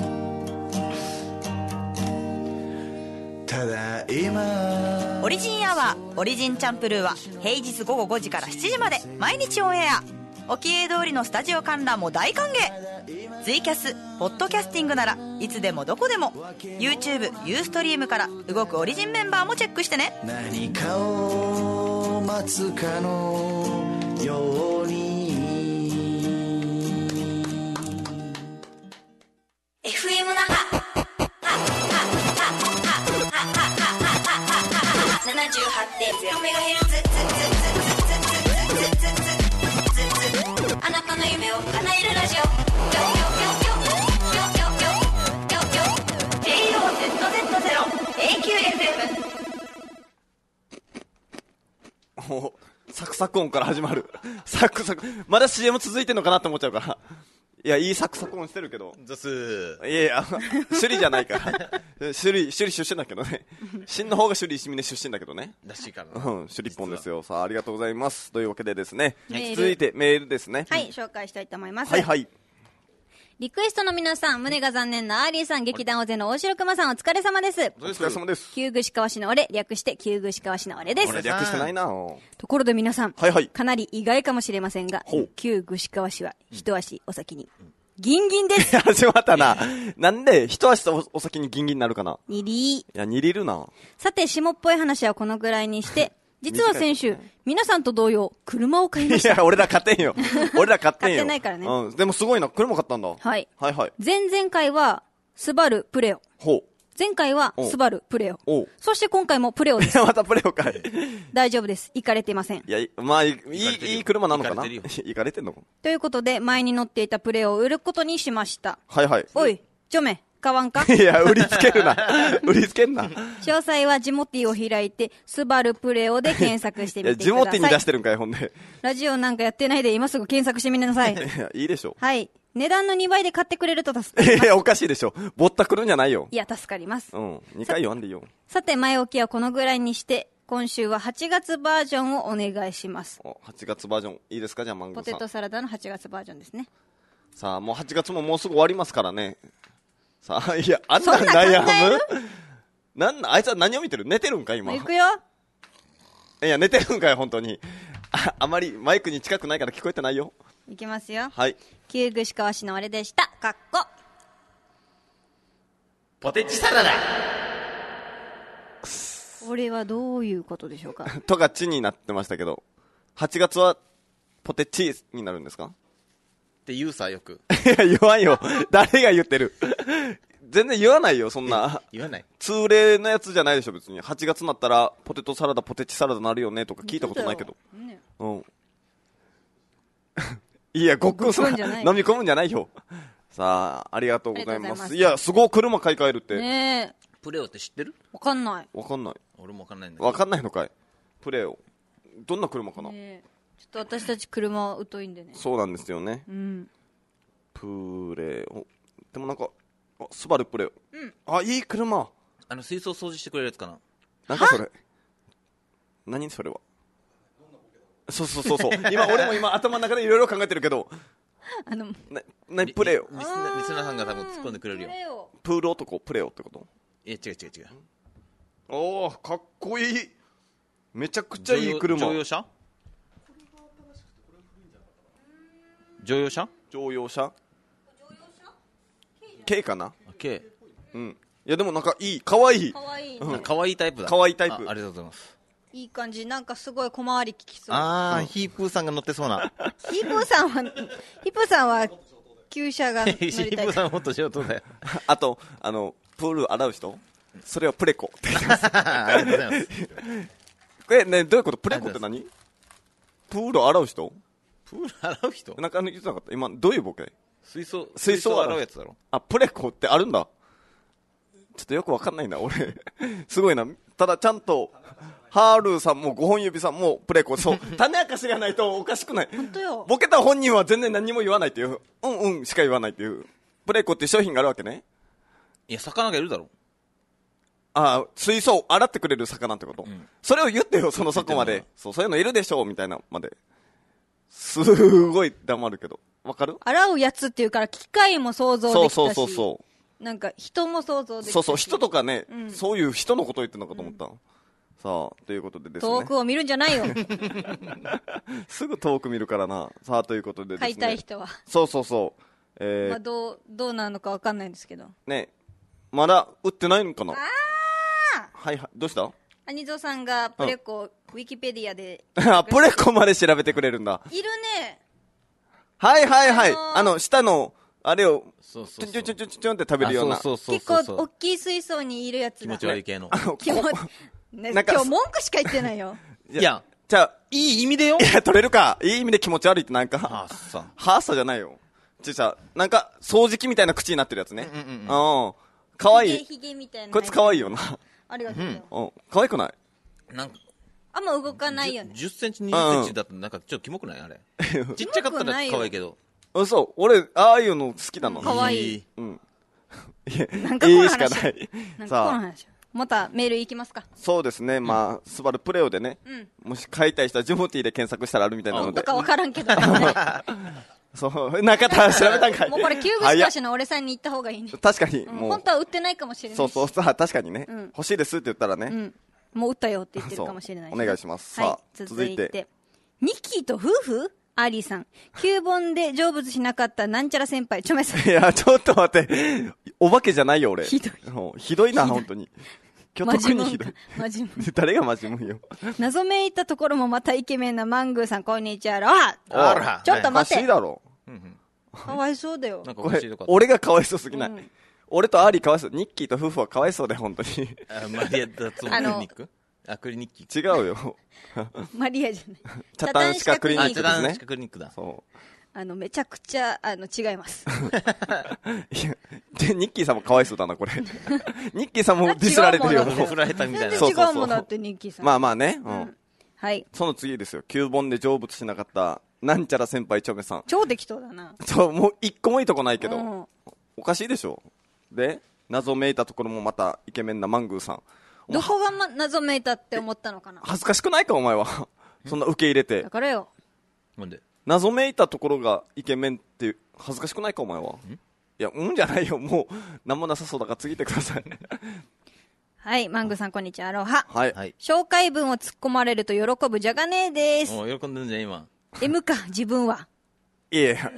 Speaker 4: ただ今
Speaker 5: オリジンアワーオリジンチャンプルーは平日午後ごじからしちじまで毎日オンエア。おきえ通りのスタジオ観覧も大歓迎。ツイキャスポッドキャスティングならいつでもどこでも YouTube、ユーストリームから動くオリジンメンバーもチェックしてね。
Speaker 4: 何かを待つかのように
Speaker 5: エフエム 那覇 ななじゅうはちてんゼロメガヘルツ あなたの夢を叶えるラジオ ジェイオーゼットゼットゼロ エーキューエフエム
Speaker 3: おサクサク音から始まる。サクサク。まだ シーエム 続いてんのかなって思っちゃうから。いや、いいサクサク音してるけど。
Speaker 2: ザス
Speaker 3: いやいや、首里じゃないから。首里、首里出身だけどね。真の方が首里石峰出身だけどね。
Speaker 2: らしいからな。
Speaker 3: うん、首里一本ですよ。さあ、ありがとうございます。というわけでですね。
Speaker 1: メール
Speaker 3: 続いてメールですね。
Speaker 1: はい、紹介したいと思います。
Speaker 3: はいはい。
Speaker 1: リクエストの皆さん、胸が残念なアーリーさん、劇団大勢の大城熊さん、お疲れ様です。
Speaker 3: お疲れ様です。
Speaker 1: 旧具川市の俺、略して旧具川市の俺です。
Speaker 3: 俺略してないな。
Speaker 1: ところで皆さん、
Speaker 3: はいはい。
Speaker 1: かなり意外かもしれませんが
Speaker 3: ほう、
Speaker 1: 旧具川市は一足お先に、ギンギンです。
Speaker 3: 始まったな。なんで、一足おお先にギンギンになるかな。
Speaker 1: にりー。
Speaker 3: いや、にりるな。
Speaker 1: さて、下っぽい話はこのぐらいにして、実は先週、皆さんと同様、車を買いました。
Speaker 3: いや、俺ら勝てんよ。俺ら勝てんよ。
Speaker 1: 買ってないからね
Speaker 3: うん。でもすごいな。車買ったんだ。
Speaker 1: はい。
Speaker 3: はいはい。
Speaker 1: 前々回は、スバルプレオ。
Speaker 3: ほう。
Speaker 1: 前回はスバルプレオ。
Speaker 3: おう
Speaker 1: そして今回もプレオです。
Speaker 3: またプレオかい。
Speaker 1: 大丈夫です。行かれていません。
Speaker 3: いや、まあ、いい、
Speaker 2: 行かれてるよ
Speaker 3: いい車なのかな。
Speaker 2: 行かれてるよ
Speaker 3: 行かれてんのか。
Speaker 1: ということで、前に乗っていたプレオを売ることにしました。
Speaker 3: はいはい。
Speaker 1: おい、ちょめ、買わんか？
Speaker 3: いや、売りつけるな。売りつけんな。い
Speaker 1: 詳細はジモティーを開いて、スバルプレオで検索してみ
Speaker 3: や、
Speaker 1: てください。
Speaker 3: ジモティに出してるんかい、ほんで。
Speaker 1: ラジオなんかやってないで、今すぐ検索してみなさい。
Speaker 3: いや、いいでしょ。
Speaker 1: はい。値段のにばいで買ってくれると助かります。
Speaker 3: いや、おかしいでしょ。ぼったくるんじゃないよ。
Speaker 1: いや、助かります。
Speaker 3: うん。にかい言わんでいいよ。
Speaker 1: さて、前置きはこのぐらいにして、今週ははちがつバージョンをお願いします。
Speaker 3: おはちがつバージョン、いいですか、じゃあ、マンゴ
Speaker 1: ポ
Speaker 3: ーさん。
Speaker 1: テトサラダのはちがつバージョンですね。
Speaker 3: さあ、もうはちがつももうすぐ終わりますからね。さあ、いや、あんな
Speaker 1: そんな考える
Speaker 3: 悩むなんな、あいつは何を見てる？寝てるんか、今。い
Speaker 1: 行くよ。
Speaker 3: や、寝てるんかい、本当に。あ、あまりマイクに近くないから聞こえてないよ。
Speaker 1: 行きますよ。
Speaker 3: はい。
Speaker 1: 旧串川市のあれでした。かっこ。
Speaker 2: ポテチサラダ。
Speaker 1: これはどういうことでしょうか？
Speaker 3: とがちになってましたけど、はちがつはポテチになるんですか？
Speaker 2: って言うさ、よく。
Speaker 3: いや、言わんよ。誰が言ってる？全然言わないよ、そんな。
Speaker 2: 言わない。
Speaker 3: 通例のやつじゃないでしょ、別に。はちがつになったら、ポテトサラダ、ポテチサラダなるよね、とか聞いたことないけど。
Speaker 1: ね
Speaker 3: うん。いや、ごっくんさん、
Speaker 1: ごっくんじゃない
Speaker 3: 飲み込むんじゃないよ。さあ、ありがとうございます。
Speaker 1: ありがとうございます
Speaker 3: いや、すごい車買い替えるって。
Speaker 1: ねえ。
Speaker 2: プレオって知ってる？
Speaker 1: わかんない。
Speaker 3: わかんない。
Speaker 2: 俺もわかんないんだけど。
Speaker 3: わかんないのかい。プレオ。どんな車かな、
Speaker 1: ねえ。ちょっと私たち車疎いんでね。
Speaker 3: そうなんですよね。
Speaker 1: うん。
Speaker 3: プレオ。でもなんか、あスバルプレオ。あ、いい車。
Speaker 2: あの、水槽掃除してくれるやつかな。
Speaker 3: なんかそれ。何それは。そうそうそうそう。今、俺も今頭の中でいろいろ考えてるけど、
Speaker 1: あの、
Speaker 3: な、な、プレオ。
Speaker 2: リスナーリスナーさんが多分突っ込んでくれるよ。
Speaker 1: レオ。
Speaker 3: プール男、プレオってこと？
Speaker 2: いや、違う違う違う。
Speaker 3: おー、かっこいい。めちゃくちゃいい車。
Speaker 2: 乗用車乗用車
Speaker 3: 乗用車 K かな。
Speaker 2: K。
Speaker 3: うん。いやでもなんかいい、かわいい。
Speaker 1: かわいい。
Speaker 3: うん
Speaker 2: かわいいタイプだ。
Speaker 3: かわいいタイプ
Speaker 2: あありがとうございます。
Speaker 1: いい感じ。なんかすごい小回り利きそう。
Speaker 2: あー、ヒープーさんが乗ってそうな。
Speaker 1: ヒープーさんは、ヒープーさんは、旧車が乗
Speaker 2: ヒ
Speaker 1: りたい
Speaker 2: ープー。さんはもっと上等だよ。
Speaker 3: あと、あの、プール洗う人それはプレコ。
Speaker 2: ありがとうございます。
Speaker 3: え、ね、どういうこと？プレコって何？プール洗う人？
Speaker 2: プール洗う人
Speaker 3: なんか言ってなかった今、どういうボケ？
Speaker 2: 水槽、
Speaker 3: 水槽
Speaker 2: 洗うやつだろ。
Speaker 3: あ、プレコってあるんだ。ちょっとよくわかんないな、俺。すごいな。ただちゃんと、ハールーさんもごほん指さんもプレコ。そう。種明かしがないとおかしくない。
Speaker 1: 本当よ。
Speaker 3: ボケた本人は全然何も言わないっていう。うんうんしか言わないっていう。プレコって商品があるわけね。
Speaker 2: いや、魚がいるだろ。
Speaker 3: ああ、水槽洗ってくれる魚ってこと、
Speaker 2: ん
Speaker 3: それを言ってよ、そのそこまで
Speaker 2: 言ってんの。
Speaker 3: そう、そういうのいるでしょうみたいなまで。すごい黙るけど。わかる？
Speaker 1: 洗うやつっていうから、機械も想像できたし。
Speaker 3: そうそうそうそう。
Speaker 1: なんか、人も想像できたし。
Speaker 3: そうそう、人とかね、
Speaker 1: うん
Speaker 3: そういう人のことを言ってるのかと思った、さあ、ということでですね。
Speaker 1: 遠くを見るんじゃないよ。
Speaker 3: すぐ遠く見るからな。さあ、ということでですね。
Speaker 1: 買いたい人は。
Speaker 3: そうそうそう。えー
Speaker 1: まあ、どう、どうなのかわかんないんですけど。
Speaker 3: ね、まだ売ってないのかな？
Speaker 1: あ
Speaker 3: はいはい。どうした？
Speaker 1: アニゾさんがプレコ、ウィキペディアで。
Speaker 3: あ、プレコまで調べてくれるんだ。
Speaker 1: いるね。
Speaker 3: はいはいはい。
Speaker 1: あのー
Speaker 3: あの、下の、あれを、
Speaker 2: そうそうそう。
Speaker 3: ちょんちょんちょんちょんちょんって食べるような。
Speaker 2: あそうそう
Speaker 1: 結構
Speaker 2: そうそう。
Speaker 1: 大きい水槽にいるやつだ。
Speaker 2: 気持ち悪い系の。
Speaker 1: 気持ち、ね、今
Speaker 3: なんか
Speaker 1: 日文句しか言ってないよ。
Speaker 2: いや、
Speaker 3: じゃあ、
Speaker 2: いい意味でよ。
Speaker 3: いや、取れるか。いい意味で気持ち悪いってなんか、
Speaker 2: あーさ。
Speaker 3: はーさじゃないよ。ちょさ、なんか、掃除機みたいな口になってるやつね。
Speaker 2: うんうんうん
Speaker 3: うん。かわいい。
Speaker 1: ヒゲヒゲみたいな。
Speaker 3: こいつかわいいよな。
Speaker 1: ありがとう、
Speaker 3: うん。かわいくない？
Speaker 2: なんか、
Speaker 1: あんま動かないよね。
Speaker 2: じゅっセンチ、にじゅっセンチだとなんかちょっとキモくないあれ。ちっちゃかったら可愛いけど。
Speaker 3: 嘘。俺、ああいうの好きなの。
Speaker 1: かわいい。
Speaker 3: うん。いや、
Speaker 1: なんかこの話
Speaker 3: いいしかない。
Speaker 1: なんかこの
Speaker 3: さあ、
Speaker 1: 話。またメールいきますか。
Speaker 3: そうですね。まあ、スバルプレオでね、
Speaker 1: うん。
Speaker 3: もし買いたい人はジモティーで検索したらあるみたいなので
Speaker 1: と。かわからんけど。
Speaker 3: そう、中田調べたんかい。
Speaker 1: もうこれ、キューブスカシの俺さんに行った方がいいね。
Speaker 3: 確かに、
Speaker 1: うん
Speaker 3: もう
Speaker 1: 本。当は売ってないかもしれないし。
Speaker 3: そうそう、さあ、確かにね、
Speaker 1: うん
Speaker 3: 欲しいですって言ったらね。
Speaker 1: うん。もう売ったよって言ってるかもしれないし
Speaker 3: そうお願いします
Speaker 1: はい
Speaker 3: さあ。
Speaker 1: 続いて。
Speaker 3: 続いて
Speaker 1: ニッキーと夫婦アーリーさん。きゅうぼんで成仏しなかったなんちゃら先輩、チョメさん。
Speaker 3: いや、ちょっと待って。お化けじゃないよ、俺。
Speaker 1: ひどい
Speaker 3: うん。ひどいな、本当に。今日特にひどい。
Speaker 1: マジムン。
Speaker 3: 誰がマジムンよ。
Speaker 1: 謎めいたところもまたイケメンなマングーさん、こんにちは。あ
Speaker 2: あら
Speaker 1: ちょっと
Speaker 3: おか
Speaker 1: 待って。
Speaker 3: しいだろ。
Speaker 2: うんうん
Speaker 1: かわいそうだよ
Speaker 2: なん。かお
Speaker 3: これ
Speaker 2: かしいとこ、
Speaker 3: 俺がかわいそうすぎない。
Speaker 1: うん
Speaker 3: 俺とアーリーかわいそう。ニッキーと夫婦はかわいそうで、本当に。
Speaker 2: あマリア脱毛クリニックあ、クリニック。
Speaker 3: 違うよ。
Speaker 1: マリアじゃない。
Speaker 3: チャタンシカクリニックですね。
Speaker 2: あ、チャタンシカクリニックだ。
Speaker 3: そう。
Speaker 1: あの、めちゃくちゃ、あの、違います。
Speaker 3: いや、で、ニッキーさんもかわいそうだな、これ。ニッキーさんもディスられてるよ。
Speaker 2: ディスられたみたいな。
Speaker 1: 全然違うもんだって、ニッキーさん。
Speaker 3: まあまあね。うん。
Speaker 1: うん、はい。
Speaker 3: その次ですよ。きゅうぼんで成仏しなかった、なんちゃら先輩チョメさん。
Speaker 1: 超適当だな。
Speaker 3: そう、もう一個もいいとこないけど。
Speaker 1: うん、
Speaker 3: おかしいでしょ。で、謎めいたところもまたイケメンなマングーさん。
Speaker 1: どこが、ま、謎めいたって思ったのかな。
Speaker 3: 恥ずかしくないか、お前は。そんな受け入れて。
Speaker 1: だからよ。
Speaker 2: なんで
Speaker 3: 謎めいたところがイケメンって恥ずかしくないかお前は。いや、うんじゃないよ。もう何もなさそうだから次行ってください。
Speaker 1: はい、マングさんこんにちは、アロハ。
Speaker 3: はい、
Speaker 2: はい、
Speaker 1: 紹介文を突っ込まれると喜ぶじゃがねえです。
Speaker 2: お喜んでんじゃん今。
Speaker 1: M か自分は。
Speaker 3: いやいや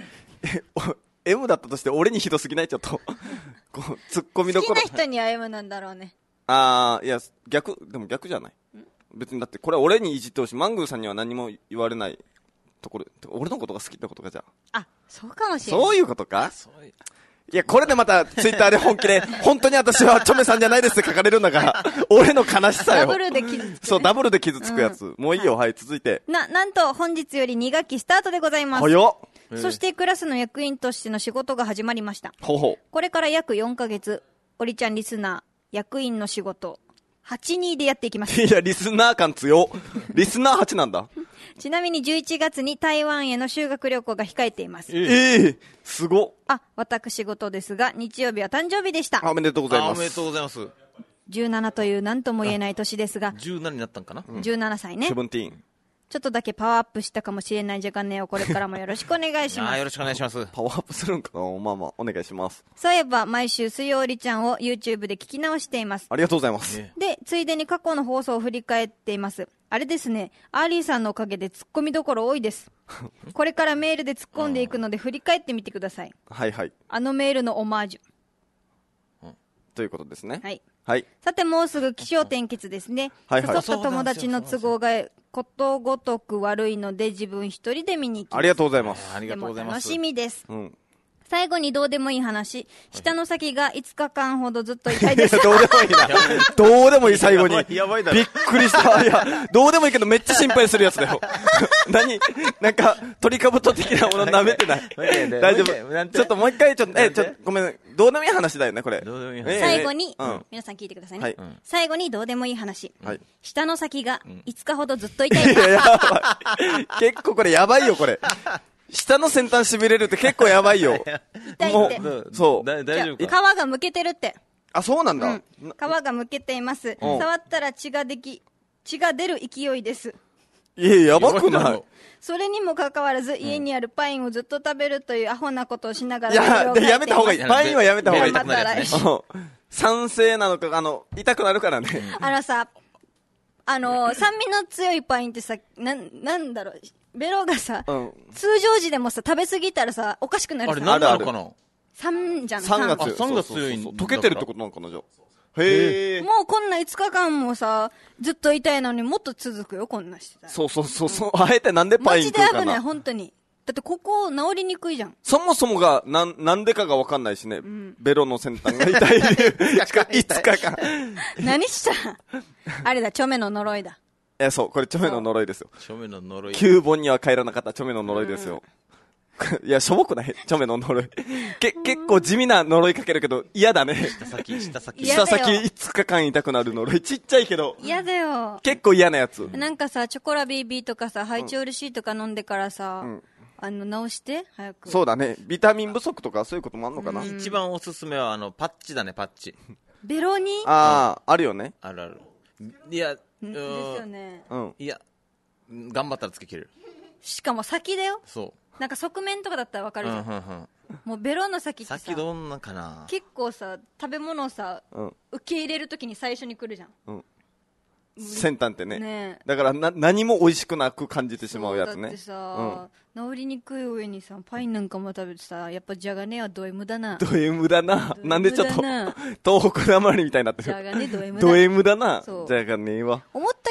Speaker 3: M だったとして俺にひどすぎないちょっとこう突っ込みどころ。
Speaker 1: 好きな人には M なんだろうね。
Speaker 3: ああ、いや逆でも逆じゃない。別にだってこれは俺にいじってほしい。マングーさんには何も言われないところ。俺のことが好きってことかじゃあ。
Speaker 1: あ、そうかもしれない。
Speaker 3: そういうことか。
Speaker 2: そういう。
Speaker 3: いや、これでまたツイッターで本気で本当に私はチョメさんじゃないですって書かれるんだから俺の悲しさよ。
Speaker 1: ダブルで傷つく、ね、
Speaker 3: そうダブルで傷つくやつ、うん、もういいよ。はい、はい、続いて
Speaker 1: ななんと本日よりに学期スタートでございます。
Speaker 3: 早っ。
Speaker 1: そしてクラスの役員としての仕事が始まりました。
Speaker 3: ほうほう。
Speaker 1: これから約よんかげつおりちゃんリスナー役員の仕事はちにでやっていきます。
Speaker 3: いやリスナー感強リスナーはちなんだ。
Speaker 1: ちなみにじゅういちがつに台湾への修学旅行が控えています。
Speaker 3: ええー、すご。
Speaker 1: あ、私事ですが日曜日は誕生日でした。
Speaker 3: おめでとうございます。
Speaker 2: おめでとうございます。
Speaker 1: じゅうななという何とも言えない年ですが
Speaker 2: じゅうななになったんかな、
Speaker 1: うん、じゅうななさいね。
Speaker 3: セブンティーン。
Speaker 1: ちょっとだけパワーアップしたかもしれないじゃがねをこれからもよろしくお願いします。
Speaker 2: あ、よろしくお願いします。
Speaker 3: パワーアップするんかな。まあまあお願いします。
Speaker 1: そういえば毎週水曜りちゃんを YouTube で聞き直しています。
Speaker 3: ありがとうございます。
Speaker 1: でついでに過去の放送を振り返っています。あれですね、アーリーさんのおかげでツッコミどころ多いですこれからメールで突っ込んでいくので振り返ってみてください。
Speaker 3: はいはい。
Speaker 1: あのメールのオマージュ
Speaker 3: ということですね。
Speaker 1: はい、
Speaker 3: はい、
Speaker 1: さてもうすぐ起承転結ですね。
Speaker 3: はいはい、
Speaker 1: 誘った友達の都合がことごとく悪いので自分一人で見に行きます。
Speaker 3: ありがとうございます。
Speaker 2: ありがとうございます。
Speaker 1: でも楽しみです、
Speaker 3: うん、
Speaker 1: 最後にどうでもいい話、下の先がいつかかんほどずっと痛いです
Speaker 3: どうでもいいなどうでもいい。最後に
Speaker 2: やばいだろ。
Speaker 3: びっくりした。いやどうでもいいけどめっちゃ心配するやつだよ何なんか鳥かぶと的なもの舐めてない。大丈夫。ちょっともう一回ちょっとえちょっとごめん。どうでもいい話だよねこれ。
Speaker 2: どうでもいい話。
Speaker 1: 最後に、
Speaker 3: えーうん、
Speaker 1: 皆さん聞いてくださいね、
Speaker 3: はい、
Speaker 1: 最後にどうでもいい話、
Speaker 3: はい、
Speaker 1: 下の先がいつかほどずっと痛いです、
Speaker 3: いややばい結構これやばいよこれ下の先端痺れるって結構やばいよ
Speaker 1: 痛いって
Speaker 3: そう
Speaker 2: 大丈夫か。
Speaker 1: 皮がむけてるって。
Speaker 3: あ、そうなんだ、うん、
Speaker 1: 皮がむけています。触ったら血ができ血が出る勢いです。
Speaker 3: いややばくない。
Speaker 1: それにもかかわらず、うん、家にあるパインをずっと食べるというアホなことをしながら、
Speaker 3: いややめた方がいい。パインはやめた方がいい。
Speaker 1: また来週
Speaker 3: 酸性なのかあの痛くなるからね
Speaker 1: あのさあの酸味の強いパインってさな、なんだろう、ベロがさ、うん、通常時でもさ食べ過ぎたらさおかしくなるさ。
Speaker 2: あれ何なのかな。
Speaker 1: 酸じゃん。
Speaker 3: 酸が強い。
Speaker 2: 酸が強い。
Speaker 3: 溶けてるってことなのかなじゃあ。へえ。
Speaker 1: もうこんないつかかんもさずっと痛いのにもっと続くよこんなしてたら。
Speaker 3: そうそうそうそう、うん、あえてなんでパイン食うかな。
Speaker 1: マジで危ない本当に。だってここ治りにくいじゃん。
Speaker 3: そもそもがなんなんでかが分かんないしね、うん、ベロの先端が痛いしかいつかかん
Speaker 1: 何したあれだ、チョメの呪いだ。
Speaker 3: えそうこれチョメの呪いですよ。
Speaker 2: チョメの呪い。
Speaker 3: きゅうぼんには帰らなかったチョメの呪いですよ、うん、いやしょぼくないチョメの呪いけ結構地味な呪いかけるけど嫌だね。
Speaker 2: 下先下先
Speaker 3: 下先いつかかん痛くなる呪いちっちゃいけど
Speaker 1: 嫌だよ。
Speaker 3: 結構嫌なやつ。
Speaker 1: なんかさチョコラ ビービー とかさハイチオール C とか飲んでからさ、うん、あの直して早く。
Speaker 3: そうだね、ビタミン不足とかそういうこともあんのかな。
Speaker 2: 一番おすすめはあのパッチだね。パッチ
Speaker 1: ベロに
Speaker 3: ああ、うん、あるよね。
Speaker 2: あるある。いや
Speaker 1: ですよね、
Speaker 3: うん、
Speaker 2: いや頑張ったらつけ切れる。
Speaker 1: しかも先だよ。
Speaker 2: そう
Speaker 1: なんか側面とかだったらわかるじゃん、
Speaker 2: うんうんうん、
Speaker 1: もうベロの先ってさ
Speaker 2: 先どんなかな。
Speaker 1: 結構さ食べ物をさ、うん、受け入れるときに最初に来るじゃん、うん、
Speaker 3: 先端ってね。
Speaker 1: ね
Speaker 3: だからな何も美味しくなく感じてしまうやつね。
Speaker 1: だってさ、うん、治りにくい上にさパインなんかも食べてさ、やっぱじゃがねはド M だな。
Speaker 3: ド M だな。なんでちょっと東北なまりみたいになってる。
Speaker 1: じゃがねド M だ。
Speaker 3: ド M だな。じゃがねは
Speaker 1: 思ったけ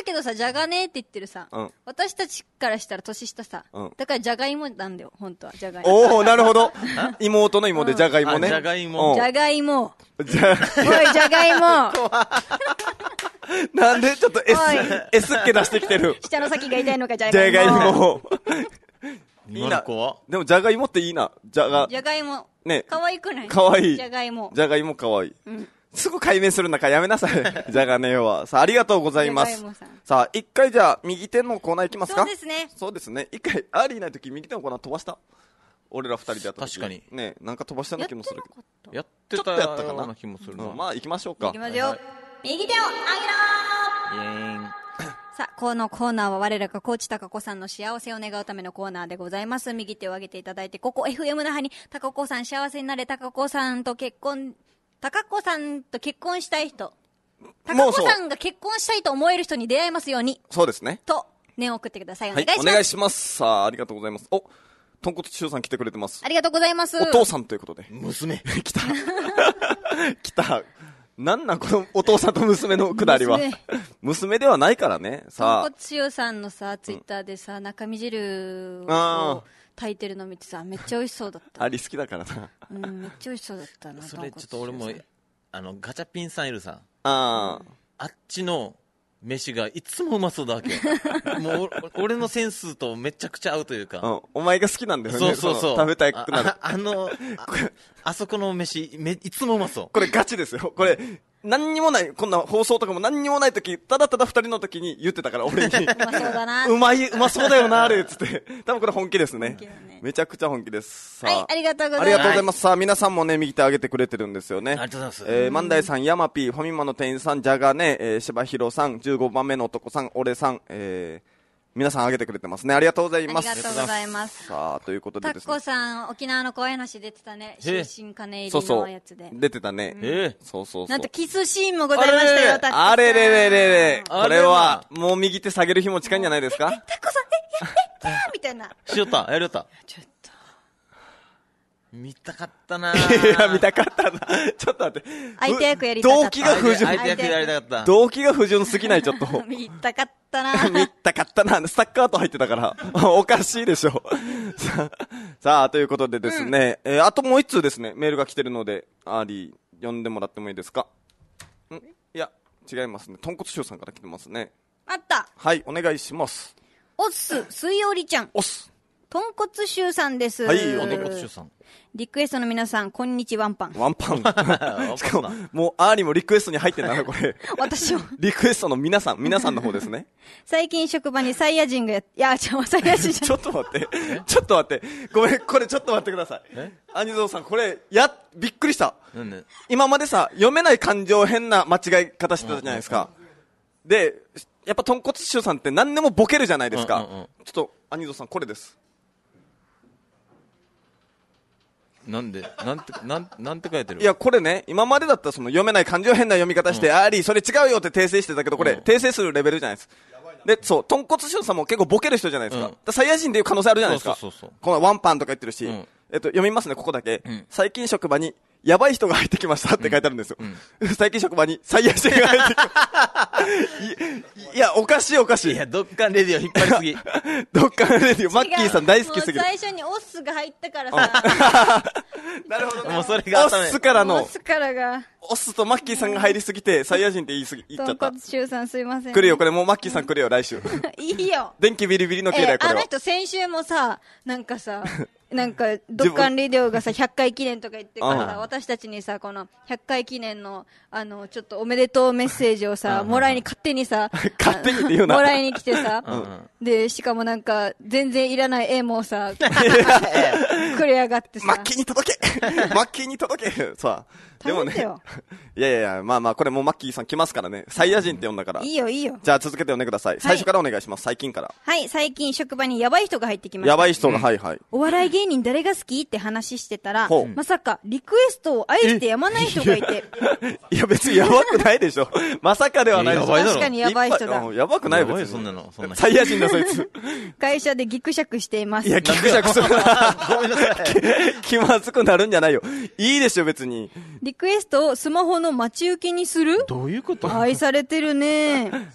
Speaker 1: けどさ、じゃがねーって言ってるさ、
Speaker 3: うん
Speaker 1: 私たちからしたら年下さ、
Speaker 3: うん
Speaker 1: だからじゃがいもなんだよ、本当は。じゃがいも。
Speaker 3: おおなるほど。妹の芋でじゃがいもね。
Speaker 2: あじゃがいも
Speaker 3: うん
Speaker 1: じゃがいも。
Speaker 3: じゃ
Speaker 1: おい、じゃがいも。
Speaker 3: なんでちょっと S
Speaker 1: おい
Speaker 3: S っ気出してきてる。
Speaker 1: 下の先が痛いのか、じゃ
Speaker 3: じゃがい
Speaker 1: がいも。
Speaker 3: も。いい
Speaker 2: 今
Speaker 3: な
Speaker 2: の子は
Speaker 3: でもじゃがいもっていいな。じゃが
Speaker 1: じゃがいも。
Speaker 3: ね。
Speaker 1: かわいくない
Speaker 3: かわいい
Speaker 1: じゃがいも。
Speaker 3: じゃがいもかわいい。
Speaker 1: うん。
Speaker 3: すぐ解明するんだからやめなさい。じゃがねは。さあ、ありがとうございます
Speaker 1: じゃがいもさん。
Speaker 3: さあ、一回じゃあ、右手のコーナーいきますか。
Speaker 1: そうですね。
Speaker 3: そうですね。一回、アーリーいないとき右手のコーナー飛ばした。俺ら二人でやった時
Speaker 2: 確かに
Speaker 3: ね、なんか飛ばしたような気もするけど。
Speaker 2: やってた
Speaker 3: ちょっとやったかな
Speaker 2: ような気もするな。
Speaker 3: うんまあ、行きましょうか
Speaker 1: いき。ますよ。右手を上げろ
Speaker 2: イエーン。
Speaker 1: さあ、このコーナーは我らがコーチタカコさんの幸せを願うためのコーナーでございます。右手を上げていただいて、ここ エフエム 那覇にタカコさん幸せになれ、タカコさんと結婚、タカコさんと結婚したい人、タカコさんが結婚したいと思える人に出会えますように、
Speaker 3: そうですね。
Speaker 1: と、念を送ってください。お
Speaker 3: はい
Speaker 1: 願いしま、す。
Speaker 3: お願いします。さあ、ありがとうございます。お、豚骨中さん来てくれてます。
Speaker 1: ありがとうございます。
Speaker 3: お父さんということで。
Speaker 2: 娘。
Speaker 3: 来た。来た。なんなんこのお父さんと娘のくだりは。
Speaker 1: 娘
Speaker 3: 娘ではないからね。
Speaker 1: 豚
Speaker 3: さ
Speaker 1: 骨塩さんのさ、ツイッターでさ、中身汁
Speaker 3: あ
Speaker 1: を炊いてるの見てさ、めっちゃ美味しそうだっ
Speaker 3: あ、
Speaker 1: た。
Speaker 3: アリ好きだからな。
Speaker 1: うん、めっちゃ美味しそうだったな。
Speaker 2: それちょっと俺も
Speaker 1: 豚骨塩さん、
Speaker 2: あの、ガチャピンさんいるさ。
Speaker 3: あ
Speaker 2: あっちの飯がいつもうまそうだわけ。もう、お俺のセンスとめちゃくちゃ合うという
Speaker 3: あ。う
Speaker 2: か。
Speaker 3: ん。お前が好きなんだよね。
Speaker 2: そうそうそう。
Speaker 3: の食べたくなる
Speaker 2: あ。ああの、あ、あそこの飯、め、いつもうまそう。
Speaker 3: これガチですよ。これ、何にもない、こんな放送とかも何にもない時、ただただ二人の時に言ってたから、俺に。
Speaker 1: うまそうだな。
Speaker 3: うまい、うまそうだよな、あれ、つって。多分これ本気ですね。
Speaker 1: 本気だね
Speaker 3: めちゃくちゃ本気です。さ
Speaker 1: はい、ありがとうございます。
Speaker 3: ありがとうございます。さあ、皆さんもね、右手上げてくれてるんですよね。
Speaker 2: ありがとうございます
Speaker 3: えー、万代さん、ヤマピー、ファミマの店員さん、ジャガね、えー、柴広さん、じゅうごばんめの男さん、俺さん、えー、皆さん上げてくれてますね。ありがとうございます。
Speaker 1: ありがとうございます。
Speaker 3: さあ、ということで
Speaker 1: タッ
Speaker 3: ですね。
Speaker 1: コさん、沖縄の声なし出てたね。
Speaker 2: へえ
Speaker 1: 新進金入り
Speaker 3: そうそう
Speaker 1: のやつで。。
Speaker 3: 出てたね。
Speaker 2: ええ
Speaker 3: そうそうそう。
Speaker 1: なんとキスシーンもございましたよ、タッコさん。
Speaker 3: あれれれれれ。
Speaker 2: あれ
Speaker 3: これは、もう右手下げる日も近いんじゃないですか。
Speaker 1: タッコさん、え、やってやみたいな。
Speaker 2: しよったやりよった
Speaker 1: ちょっと。
Speaker 2: 見たかったない
Speaker 3: や、見たかったな。ちょっと待って。
Speaker 1: 相手役やりたかった
Speaker 3: 動機が不純。
Speaker 2: 相手役やりたかった。
Speaker 3: 動機が不純すぎない、ちょっと。
Speaker 1: 見たかったな。
Speaker 3: 見たかったな。スタッカート入ってたから。おかしいでしょ。さあ、さあということでですね、えーあともう一通ですね、メールが来てるので、アーリー、読んでもらってもいいですか。んいや、違いますね。豚骨塩さんから来てますね。
Speaker 1: あった。
Speaker 3: はい、お願いします。
Speaker 1: おっす、水曜りちゃん。
Speaker 3: おっす。
Speaker 1: 豚骨臭さんです。
Speaker 3: はい
Speaker 2: お猫中さん。
Speaker 1: リクエストの皆さん、こんにちワンパン。
Speaker 3: ワンパン。しかも
Speaker 2: ワンパン、
Speaker 3: もう、アーリーもリクエストに入ってんだな、これ。
Speaker 1: 私も。
Speaker 3: リクエストの皆さん、皆さんの方ですね。
Speaker 1: 最近職場にサイヤ人がやっ、いや、ちょ、サイヤ人じゃ
Speaker 3: ちょっと待って。ちょっと待って。ごめん、これちょっと待ってください
Speaker 2: え。
Speaker 3: アニゾウさん、これ、や、びっくりした。
Speaker 2: なんで
Speaker 3: 今までさ、読めない漢字を変な間違い方してたじゃないですか。で、やっぱ豚骨臭さんって何でもボケるじゃないですか。
Speaker 2: うんうんうん
Speaker 3: ちょっと、アニゾウさん、これです。
Speaker 2: なんでなんて、なん、なんて書いてる
Speaker 3: いや、これね、今までだったらその読めない漢字を変な読み方して、あーりー、それ違うよって訂正してたけど、これ、
Speaker 2: うん
Speaker 3: 訂正するレベルじゃないです。で、そう、豚骨臭さんも結構ボケる人じゃないですか。
Speaker 2: うん
Speaker 3: だからサイヤ人でいう可能性あるじゃないですか。
Speaker 2: そうそうそうそう
Speaker 3: このワンパンとか言ってるし、
Speaker 2: うん
Speaker 3: えっと、読みますね、ここだけ。
Speaker 2: ん
Speaker 3: 最近職場に、やばい人が入ってきましたって書いてあるんですよ。最近職場に、サイヤ人が入ってきました。いいや、おかしいおかしい。
Speaker 2: いや、どっかんレディオ引っ張りすぎ。
Speaker 3: どっかのレディオ、マッキーさん大好きすぎる
Speaker 1: もう。最初にオッスが入ったからさ、
Speaker 3: なるほどね。
Speaker 2: もうそれが
Speaker 3: オ
Speaker 2: 頭に
Speaker 3: ッスからの
Speaker 1: オッ、スからが、
Speaker 3: オスとマッキーさんが入りすぎて、サイヤ人って言いすぎ、言っちゃった
Speaker 1: 豚骨。臭さんすいません。
Speaker 3: 来るよ、これもうマッキーさん来るよ、来週。
Speaker 1: いいよ。
Speaker 3: 電気ビリビリの系だよ、これは。
Speaker 1: えあの人先週もさ、なんかさ、なんか、ドッカンレディオがさ、ひゃっかい記念とか言ってからさ、
Speaker 3: うん
Speaker 1: 私たちにさ、このひゃっかい記念の、あの、ちょっとおめでとうメッセージをさ、もらいに勝手にさ、
Speaker 3: 勝手にって言うな
Speaker 1: もらいに来てさ、
Speaker 2: うんうん
Speaker 1: で、しかもなんか、全然いらない絵もさ、くれやがってさ。
Speaker 3: マッキーに届けマッキーに届けさあ、でもね
Speaker 1: 大変だよ、
Speaker 3: いやいやいや、まあまあ、これもうマッキーさん来ますからね。サイヤ人って呼んだから。
Speaker 1: いいよいいよ。
Speaker 3: じゃあ続けて読んでください。最初からお願いします、最近から。
Speaker 1: はい、最近職場にやばい人が入ってきました。
Speaker 3: やばい人が、はいはい。
Speaker 1: お笑い芸人誰が好きって話してたら
Speaker 3: ほう、
Speaker 1: まさかリクエストを愛してやまない人がいて、
Speaker 3: いや別にやばくないでしょ。まさかではないでしょ。
Speaker 2: やばいだろ
Speaker 1: 確かにやばい人だ
Speaker 3: っぱうんやばくない別に。
Speaker 2: やばいそんなのそんな人
Speaker 3: サイヤ人だそいつ。
Speaker 1: 会社でギクシャクしています。
Speaker 3: いや、ギクシャクするな。
Speaker 2: ごめんなさい。
Speaker 3: 気まずくなるんじゃないよ。いいでしょ別に。
Speaker 1: リクエストをスマホの待ち受けにする
Speaker 2: どういうこと
Speaker 1: 愛されてるね。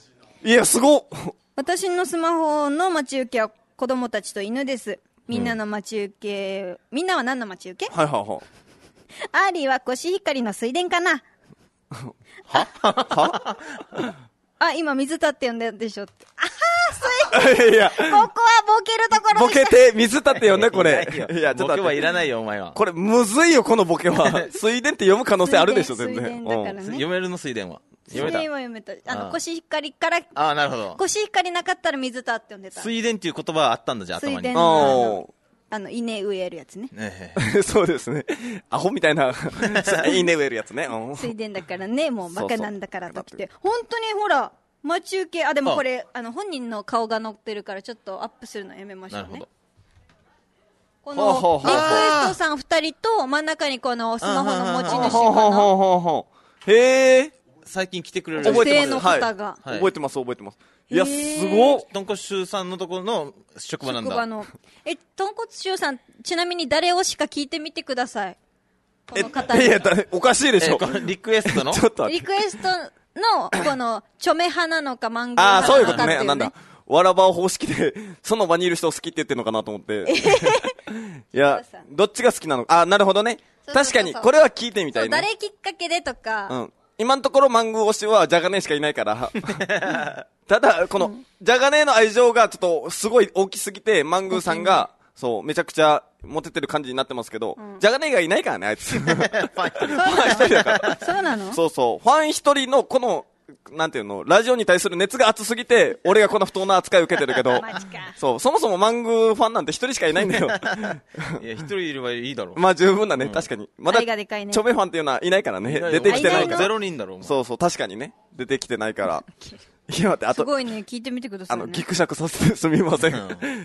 Speaker 3: いや、すごっ。
Speaker 1: 私のスマホの待ち受けは子供たちと犬です。みんなの待ち受け、うん、みんなは何の待ち受け？
Speaker 3: はいはいはい。
Speaker 1: アーリーはコシヒカリの水田かな。
Speaker 3: はは
Speaker 1: あ、今水立って呼んでるでしょって。あはー、水田。いや、ここはボケるところ
Speaker 3: ボケて、水立って呼んで、これ。
Speaker 2: いや、いやちょっとボケはいらないよ、お前は。
Speaker 3: これ、むずいよ、このボケは。水田って読む可能性あるでしょ、全然。
Speaker 1: 水田だからね。
Speaker 2: 読めるの水田は。
Speaker 1: 水田は読めた。あの、コシヒカリから。
Speaker 2: ああ、なるほど。
Speaker 1: コシヒカリなかったら水立って呼んでた。
Speaker 2: 水田っていう言葉はあったんだ、じゃあ、頭に。
Speaker 1: 水田の。あの、稲植えるやつね。
Speaker 3: そうですね。アホみたいな、稲植えるやつね。
Speaker 1: 水田だからね、もうバカなんだからときて。本当にほら、待ち受け、あ、でもこれ、あの、本人の顔が載ってるから、ちょっとアップするのやめましょうね。この、リクエストさん二人と、真ん中にこのスマホの持ち主か
Speaker 3: な。へー。
Speaker 2: 最近来てくれる
Speaker 1: 女性の方が。
Speaker 3: 覚えてます、覚えてます。いや、すごっ。
Speaker 2: 豚骨臭さんのところの職場なんだ。
Speaker 1: 職場の。え、豚骨臭さん、ちなみに誰をしか聞いてみてください。この方に。
Speaker 3: いや、おかしいでしょ。
Speaker 2: リクエストの
Speaker 3: ちょっと
Speaker 1: リクエストの、この、チョメ派なのか、マンゴー
Speaker 3: 派なのか。ああ、そういうことね。
Speaker 1: ね
Speaker 3: なんだ。わらば方式で、その場にいる人を好きって言ってるのかなと思って。いや、どっちが好きなのか。あ、なるほどね。確かに、これは聞いてみたいね。
Speaker 1: 誰きっかけでとか。
Speaker 3: うん。今のところマングー推しはジャガネーしかいないから。ただ、この、ジャガネーの愛情がちょっとすごい大きすぎて、マングーさんが、そう、めちゃくちゃモテてる感じになってますけど、うん、ジャガネーがいないからね、あいつ。ファン一人。ファン一人だから。
Speaker 1: そうなの？
Speaker 3: そうそう。ファン一人のこの、なんていうの、ラジオに対する熱が熱すぎて、俺がこの不当な扱いを受けてるけど、そう、そもそもマングーファンなんて一人しかいないんだよ。
Speaker 2: いや、一人いればいいだろう。
Speaker 3: まあ十分だね、うん、確かに。まだ、チ
Speaker 1: ョ
Speaker 3: メファンっていうのはいないからね。出てきてないから。
Speaker 2: ゼロ人だろう。
Speaker 3: そうそう、確かにね。出てきてないから。いや、待って、あと。
Speaker 1: すごいね、聞いてみてください、ね。
Speaker 3: あの、ギクシャクさせてすみません。うん、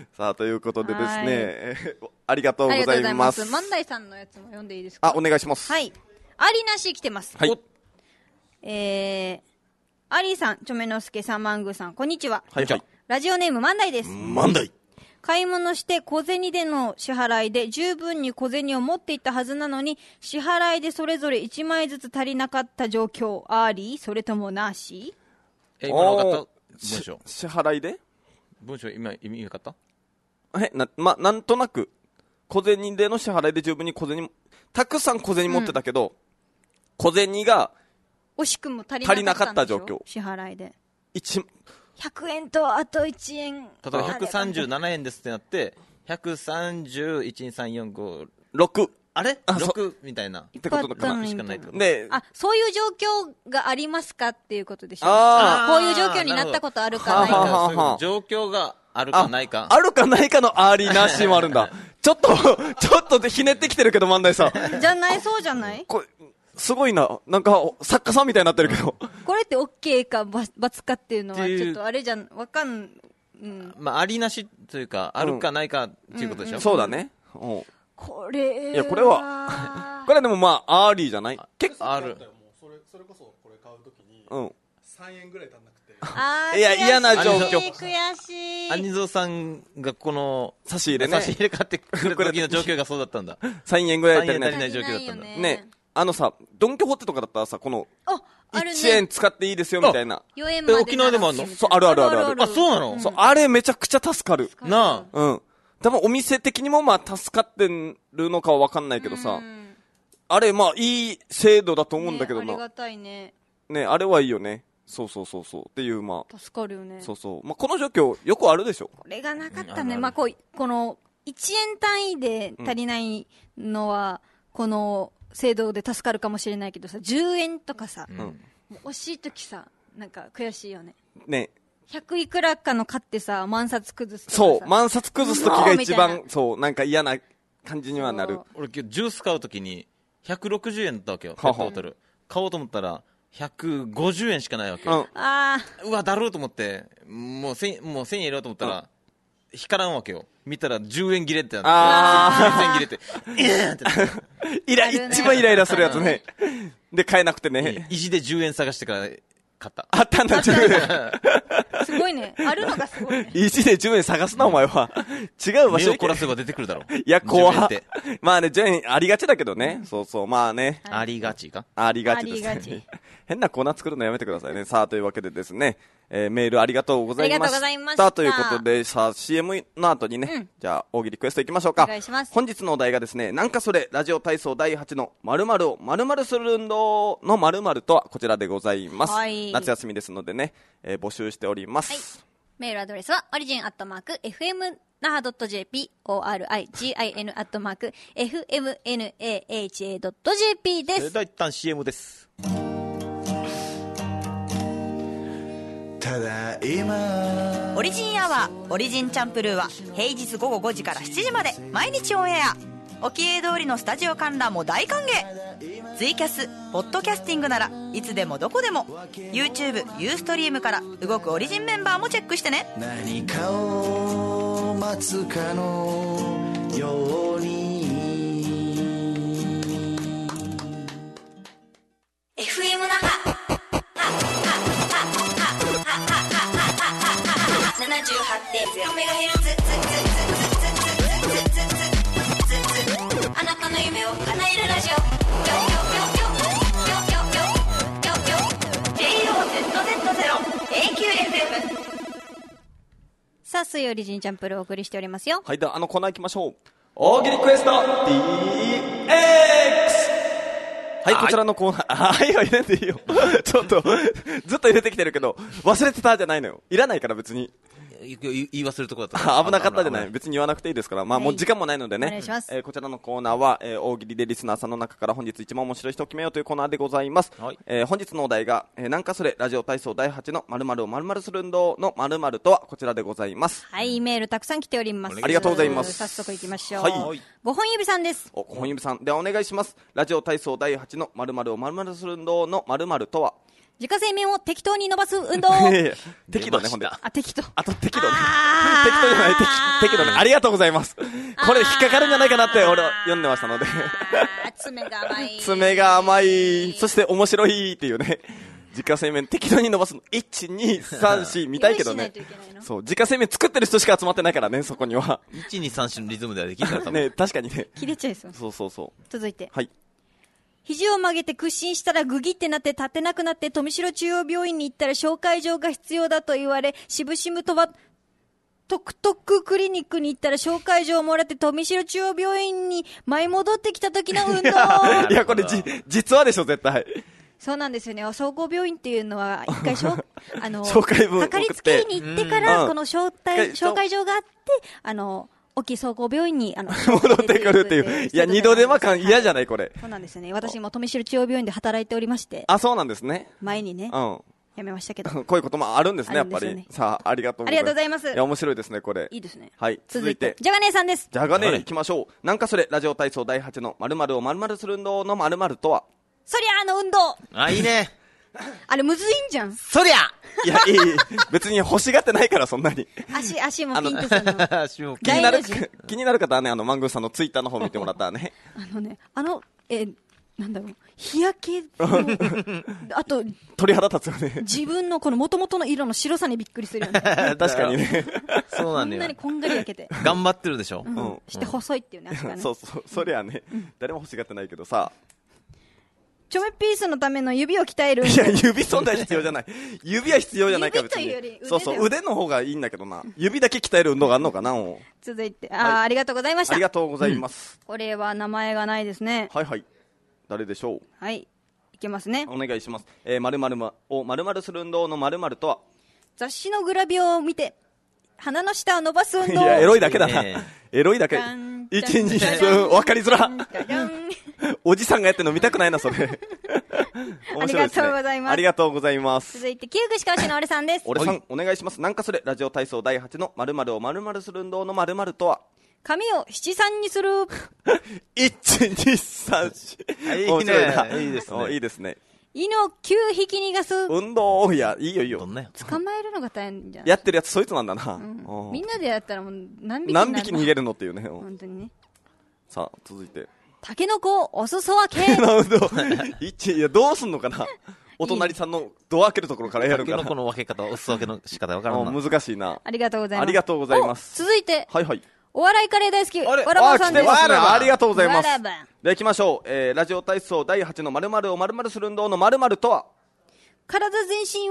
Speaker 3: さあ、ということでですね、ありがとうございます。ありがとうございます。
Speaker 1: 万代さんのやつも読んでいいですか？
Speaker 3: あ、お願いします。
Speaker 1: はい。ありなし来てます。
Speaker 3: はい。
Speaker 1: えー、アリーさん、チョメノスケさん、マングーさん、こんにちは。
Speaker 3: はいはい。
Speaker 1: ラジオネーム、万代です。
Speaker 2: 万代。
Speaker 1: 買い物して小銭での支払いで十分に小銭を持っていったはずなのに、支払いでそれぞれいちまいずつ足りなかった状況、あり？それともなし？
Speaker 2: え、今の分かった文章。
Speaker 3: 支払いで
Speaker 2: 文章、今、意味分かった
Speaker 3: え、な、ま、なんとなく、小銭での支払いで十分に小銭、たくさん小銭持ってたけど、うん、小銭が、
Speaker 1: 惜しくも足りなかった状況。支払いで。
Speaker 3: 一、
Speaker 1: ひゃくえんとあといちえん。
Speaker 2: 例えばひゃくさんじゅうななえんですってなって、ひゃくさんじゅういち、に、さん、よん、ご、
Speaker 3: ろく。
Speaker 2: あれ ?ろく みたいな。
Speaker 3: ってことかな。
Speaker 2: しかないってこと。
Speaker 3: で、
Speaker 1: あ、そういう状況がありますかっていうことでしょう。ああ。こういう状況になったことあるかないか。
Speaker 3: はははは
Speaker 2: 状況があるかないか。
Speaker 3: あるかないかのありなしもあるんだ。ちょっと、ちょっとでひねってきてるけど、万代さん。
Speaker 1: じゃない、そうじゃない
Speaker 3: これ、すごいな。なんか、作家さんみたいになってるけど。
Speaker 1: これって OK か×かっていうのは、ちょっとあれじゃん、わかん、うん。
Speaker 2: まあ、ありなしというか、あるかないかっていうことでしょ、うんうん、
Speaker 3: そうだね。うん。
Speaker 1: これ
Speaker 3: いや、これは、これでもまあ、アーリーじゃない
Speaker 2: 結構ある。
Speaker 6: それ、それこそこれ買うときに、
Speaker 3: うん。
Speaker 6: さんえんぐらい足んなくて。
Speaker 1: あー、
Speaker 3: いや、嫌な状況。
Speaker 1: 悔しい。
Speaker 2: アニゾーさんがこの、
Speaker 3: 差し入れね。
Speaker 2: 差し入れ買ってくる時の状況がそうだったんだ。
Speaker 3: さんえんぐらい足りない。
Speaker 2: 足りない状況だったんだ。
Speaker 3: ね。あのさ、ドンキホーテとかだったらさ、この、
Speaker 1: あるね、
Speaker 3: いちえん使っていいですよみたいな。
Speaker 1: よえんまで。
Speaker 2: 沖縄でもあるの？
Speaker 3: そう、あるあるあるある。
Speaker 2: あ、そうなの？
Speaker 3: そう、あれめちゃくちゃ助かる。
Speaker 2: な
Speaker 3: あ。うん。多分お店的にもまあ助かってるのかはわかんないけどさ、あれまあいい制度だと思うんだけどな。
Speaker 1: ね、ありがたいね。
Speaker 3: ね、あれはいいよね。そうそうそうそう。っていうまあ。
Speaker 1: 助かるよね。
Speaker 3: そうそう。まあこの状況よくあるでしょ。
Speaker 1: これがなかったね。まあこう、このいちえん単位で足りないのは、うん、この制度で助かるかもしれないけどさ、じゅうえんとかさ、うん、もう惜しいときさ、なんか悔しいよね。
Speaker 3: ね。
Speaker 1: ひゃくいくらかの買ってさ、万冊崩すとかさ。
Speaker 3: そう、万冊崩すときが一番、そう、なんか嫌な感じにはなる。
Speaker 2: 俺今日ジュース買うときに、ひゃくろくじゅうえんだったわけよ、ペットボトル。買おうと思ったら、ひゃくごじゅうえんしかないわけよ。うん、ああ。うわ、だろうと思って、もうせん、もうせんえん入れようと思ったら、うん、光らんわけよ。見たらじゅうえん切れってなって。ああ。じゅうえん切れて、えーってなって。
Speaker 3: イラ、一番イライラするやつね。で、買えなくてね。
Speaker 2: 意地でじゅうえん探してから、買った。
Speaker 3: あったんだ、じゅうえ
Speaker 1: ん。すごいね。あるのがすごいね。
Speaker 3: いちでじゅうえん探すな、お前は。違う場所
Speaker 2: 目を凝らせば出てくるだろ。
Speaker 3: いや、怖っ。まあね、じゅうえんありがちだけどね。そうそう、まあね。
Speaker 2: ありがちか
Speaker 3: ありがちです。変なコーナー作るのやめてくださいね。さあ、というわけでですね、 えー、メールありがとうございました。
Speaker 1: ありがとうございました。
Speaker 3: ということで、さあ シーエム の後にね、うん、じゃあ大喜利クエストいきましょうか。
Speaker 1: お願いします。
Speaker 3: 本日のお題がですね、なんかそれラジオ体操だいはちの〇〇を〇〇する運動の〇〇とはこちらでございます。はい、夏休みですのでね、えー、募集しております。はい、
Speaker 1: メールアドレスはオリジンアットマーク エフエムナハドットジェーピー オーアールアイジーアイエヌ アットマーク エフエムエヌエーエイチエー ドットジェーピー です。
Speaker 2: それでは一旦 シーエム です。
Speaker 5: ただいまオリジンアワーオリジンチャンプルーは平日午後ごじからしちじまで毎日オンエア。沖江通りのスタジオ観覧も大歓迎。ツイキャスポッドキャスティングならいつでもどこでも YouTube、ユーストリームから動くオリジンメンバーもチェックしてね。
Speaker 4: 何かを待つかのように
Speaker 5: エフエム 那覇ななじゅうはちてんゼロメガヘルツあなたの夢を叶えるラジオ ジェイオーゼットゼットゼロ エーキューエフエム
Speaker 1: さあ水曜オリジンチャンプルをお送りしておりますよ。
Speaker 3: はい、ではあのコーナー行きましょう。大喜利クエスト ディーエックス。はい、こちらのコーナー、はい、はい、入れていいよ。ちょっと、ずっと入れてきてるけど、忘れてたじゃないのよ。いらないから別に。
Speaker 2: 言い忘れるところだった。
Speaker 3: 危なかったじゃない。別に言わなくていいですから。まあ、もう時間もないのでね。
Speaker 1: お願いします。
Speaker 3: えー、こちらのコーナーは、えー、大喜利でリスナーさんの中から本日一番面白い人を決めようというコーナーでございます。はい、えー、本日のお題が、えー、なんかそれ、ラジオ体操だいはちの〇〇を〇〇する運動の〇〇とはこちらでございます。
Speaker 1: はい、メールたくさん来ております。
Speaker 3: ありがとうございます。
Speaker 1: 早速行きましょう。
Speaker 3: はい。
Speaker 1: ごほん指さんです。
Speaker 3: お、ごほん指さん。ではお願いします。ラジオ体操だいはちの〇〇を〇〇する運動の〇〇とは
Speaker 1: 自家製麺を適当に伸ばす運動。
Speaker 3: 適度ね、ほんで。
Speaker 1: あ、適当。
Speaker 3: あと適度ね。適当じゃない、適適度ね。ありがとうございます。これ引っかかるんじゃないかなって俺は読んでましたので。
Speaker 1: 爪が甘い。
Speaker 3: 爪が甘い。そして面白いっていうね。自家製麺適当に伸ばすの。いち、に、さん、よん見たいけどね。そう、自家製麺作ってる人しか集まってないからね、そこには。
Speaker 2: いち、に、さん、よんのリズムではできるから多分。
Speaker 3: ね、確かにね。
Speaker 1: 切れちゃいそう。
Speaker 3: そうそうそう。
Speaker 1: 続いて。
Speaker 3: はい。
Speaker 1: 肘を曲げて屈伸したらグギってなって立てなくなって富城中央病院に行ったら紹介状が必要だと言われ、しぶしぶとば、トクトククリニックに行ったら紹介状をもらって富城中央病院に舞い戻ってきた時の運動。い
Speaker 3: や、いやこれじ、実はでしょ、絶対。
Speaker 1: そうなんですよね。総合病院っていうのは、一回しょ、あの、
Speaker 3: 紹介文
Speaker 1: かかりつけ医に行ってから、この招待、紹介状があって、あの、大きい総合病院に、あの、
Speaker 3: 戻ってくるっていう。いや、二度手間感嫌じゃない、これ。
Speaker 1: そうなんですよね。私も富城中央病院で働いておりまして。
Speaker 3: あ、そうなんですね。
Speaker 1: 前にね。
Speaker 3: うん。
Speaker 1: やめましたけど。
Speaker 3: こういうこともあるんですね、やっぱり。さあ、ありがとうございます。
Speaker 1: ありがとうございます。
Speaker 3: いや、面白いですね、これ。
Speaker 1: いいですね。
Speaker 3: はい。
Speaker 1: 続いて、じゃが姉さんです。
Speaker 3: じゃが姉行きましょう。なんかそれ、ラジオ体操だいはちの〇〇を〇〇する運動の〇〇とは
Speaker 1: そりゃあの運動。
Speaker 2: あ、いいね。
Speaker 1: あれむずいんじゃん。
Speaker 2: そりゃ
Speaker 3: いや、いい。別に欲しがってないから、そんなに。
Speaker 1: 足、足もピンとするの。
Speaker 2: 足も
Speaker 3: 気になる、気になる方はね、あの、マングーさんのツイッターの方見てもらったらね。
Speaker 1: あのね、あの、え、なんだろう、日焼けあと、
Speaker 3: 鳥肌立つよね。
Speaker 1: 自分のこの元々の色の白さにびっくりするよね。
Speaker 3: 確かにね。
Speaker 2: そうなんだよ。
Speaker 1: こんなにこんがり焼けて。
Speaker 2: 頑張ってるでしょ。
Speaker 1: うん。して細いっていうね、足がね。
Speaker 3: そうそう、そりゃね、誰も欲しがってないけどさ。
Speaker 1: チョメピースのための指を鍛える。
Speaker 3: いや、指そんな必要じゃない。指は必要じゃないから別に。
Speaker 1: 指というより腕。
Speaker 3: そうそう、腕の方がいいんだけどな。指だけ鍛える運動があるのかな。
Speaker 1: 続いて、あ、はい、ありがとうございました。
Speaker 3: ありがとうございます。
Speaker 1: うん、これは名前がないですね。
Speaker 3: はいはい。誰でしょう。
Speaker 1: はい。いけますね。
Speaker 3: お願いします。えー、〇〇を〇〇する運動の〇〇とは
Speaker 1: 雑誌のグラビアを見て、鼻の下を伸ばす運動。
Speaker 3: いや、エロいだけだな。エロいだけ。いち、に、さん、分かりづら。おじさんがやってるの見たくないな、それ。
Speaker 1: ありがとうございます。
Speaker 3: ありがとうございます。
Speaker 1: 続いて、旧具しかしの俺さんです。
Speaker 3: 俺さん、お願いします。なんかそれ、ラジオ体操だいはちの〇〇を〇〇する運動の〇〇とは
Speaker 1: 髪を七三にする。
Speaker 3: いち、に、さん、よん。
Speaker 2: いいね。いいですね。
Speaker 3: いいですね。
Speaker 1: 胃のきゅう引き逃がす。
Speaker 3: 運動、いや、いいよいいよ。
Speaker 1: 捕まえるのが大変じゃん。
Speaker 3: やってるやつそいつなんだな。
Speaker 1: みんなでやったらもう何匹
Speaker 3: 何匹逃げるのっていうね。
Speaker 1: 本当にね。
Speaker 3: さあ、続いて。
Speaker 1: タケノコお裾分け。
Speaker 3: なるほど。いや、どうすんのかな。お隣さんのドア開けるところからやるから。
Speaker 2: タケノコの分け方、お裾分けの仕方わからんな。
Speaker 3: 難しいな。
Speaker 1: ありがとうございます。
Speaker 3: ありがとうございます。
Speaker 1: 続いて。
Speaker 3: はいはい。
Speaker 1: お笑いカレー大好き。わらばさんです。
Speaker 3: ありがとうございます。では行きましょう。えー、ラジオ体操だいはちの〇〇を〇〇する運動の〇〇とは
Speaker 1: 体全身を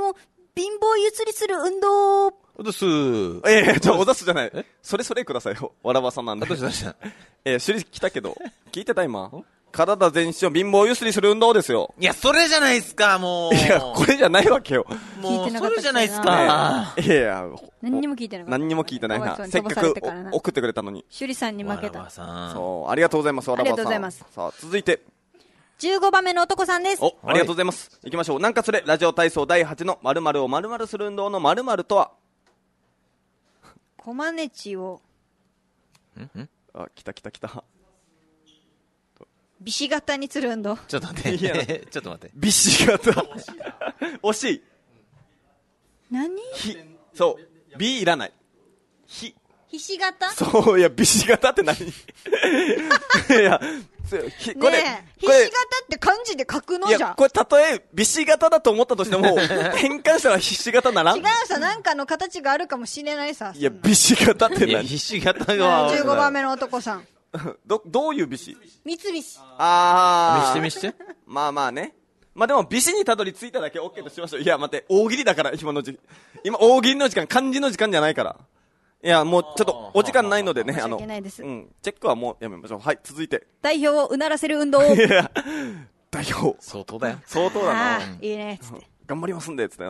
Speaker 1: 貧乏ゆすりする運動。
Speaker 2: おどすー。
Speaker 3: ええー、ちょ、おだすじゃない。それそれくださいよ。わらばさんなんで。
Speaker 2: どうしたどうした
Speaker 3: えー、首里来たけど、聞いてた今。体全身を貧乏ゆすりする運動ですよ。
Speaker 2: いや、それじゃないっすか、もう。
Speaker 3: いや、これじゃないわけよ。
Speaker 2: もう、それじゃないっす
Speaker 3: ね
Speaker 2: か。
Speaker 3: いやいや、
Speaker 1: 何にも聞いてなかった。
Speaker 3: 何にも聞いてないな。
Speaker 1: かわい
Speaker 3: せっかく
Speaker 1: そうに飛ばされたからな
Speaker 3: 送ってくれたのに。
Speaker 1: 趣里さんに負け
Speaker 2: わらば
Speaker 1: た。
Speaker 2: さん。
Speaker 3: そう、ありがとうございます、わらばさん。
Speaker 1: ありがとうございます。
Speaker 3: さあ、続いて。
Speaker 1: じゅうごばんめの男さんです。
Speaker 3: お、ありがとうございます。行きましょう。なんかそれ、ラジオ体操だいはちの〇〇を〇〇する運動の〇〇とは。
Speaker 1: コマネチを
Speaker 2: んん
Speaker 3: あ、来た来た来た。
Speaker 1: ビシ型にする運動。
Speaker 2: ちょっと待
Speaker 3: いや
Speaker 2: って。ちょっと待って。
Speaker 3: ビシ型。惜しい。
Speaker 1: 何？
Speaker 3: ひ、そう。B いらない。ひ。
Speaker 1: ひし型？
Speaker 3: そう、いや、ビシ型って何いや、そうひこれ、
Speaker 1: ねえ、ひ
Speaker 3: これ
Speaker 1: し型って漢字で書くの
Speaker 3: いや、
Speaker 1: じゃん。
Speaker 3: これたとえ、ビシ型だと思ったとしても、変換したらひし型ならん
Speaker 1: 違うさ、なんかの形があるかもしれないさ。
Speaker 3: いや、ビシ型って
Speaker 2: いや、
Speaker 3: 何
Speaker 2: ひし形が。
Speaker 1: じゅうごばんめの男さん。
Speaker 3: ど、どういうビシ
Speaker 1: 三菱。
Speaker 3: あー。
Speaker 2: 見して見して。
Speaker 3: まあまあね。まあでも、ビシにたどり着いただけ OK としましょう。いや、待って、大喜利だから、今の時今、大喜利の時間、漢字の時間じゃないから。いや、もう、ちょっと、お時間ないのでね、
Speaker 1: 申し
Speaker 3: あの、
Speaker 1: 訳ないです
Speaker 3: うん、チェックはもうやめましょう。はい、続いて。
Speaker 1: 代表をうならせる運動。
Speaker 3: いや、代表。
Speaker 2: 相当だよ。
Speaker 3: 相当だな。
Speaker 1: あーいいね、つって。
Speaker 3: 頑張りますんで、つって。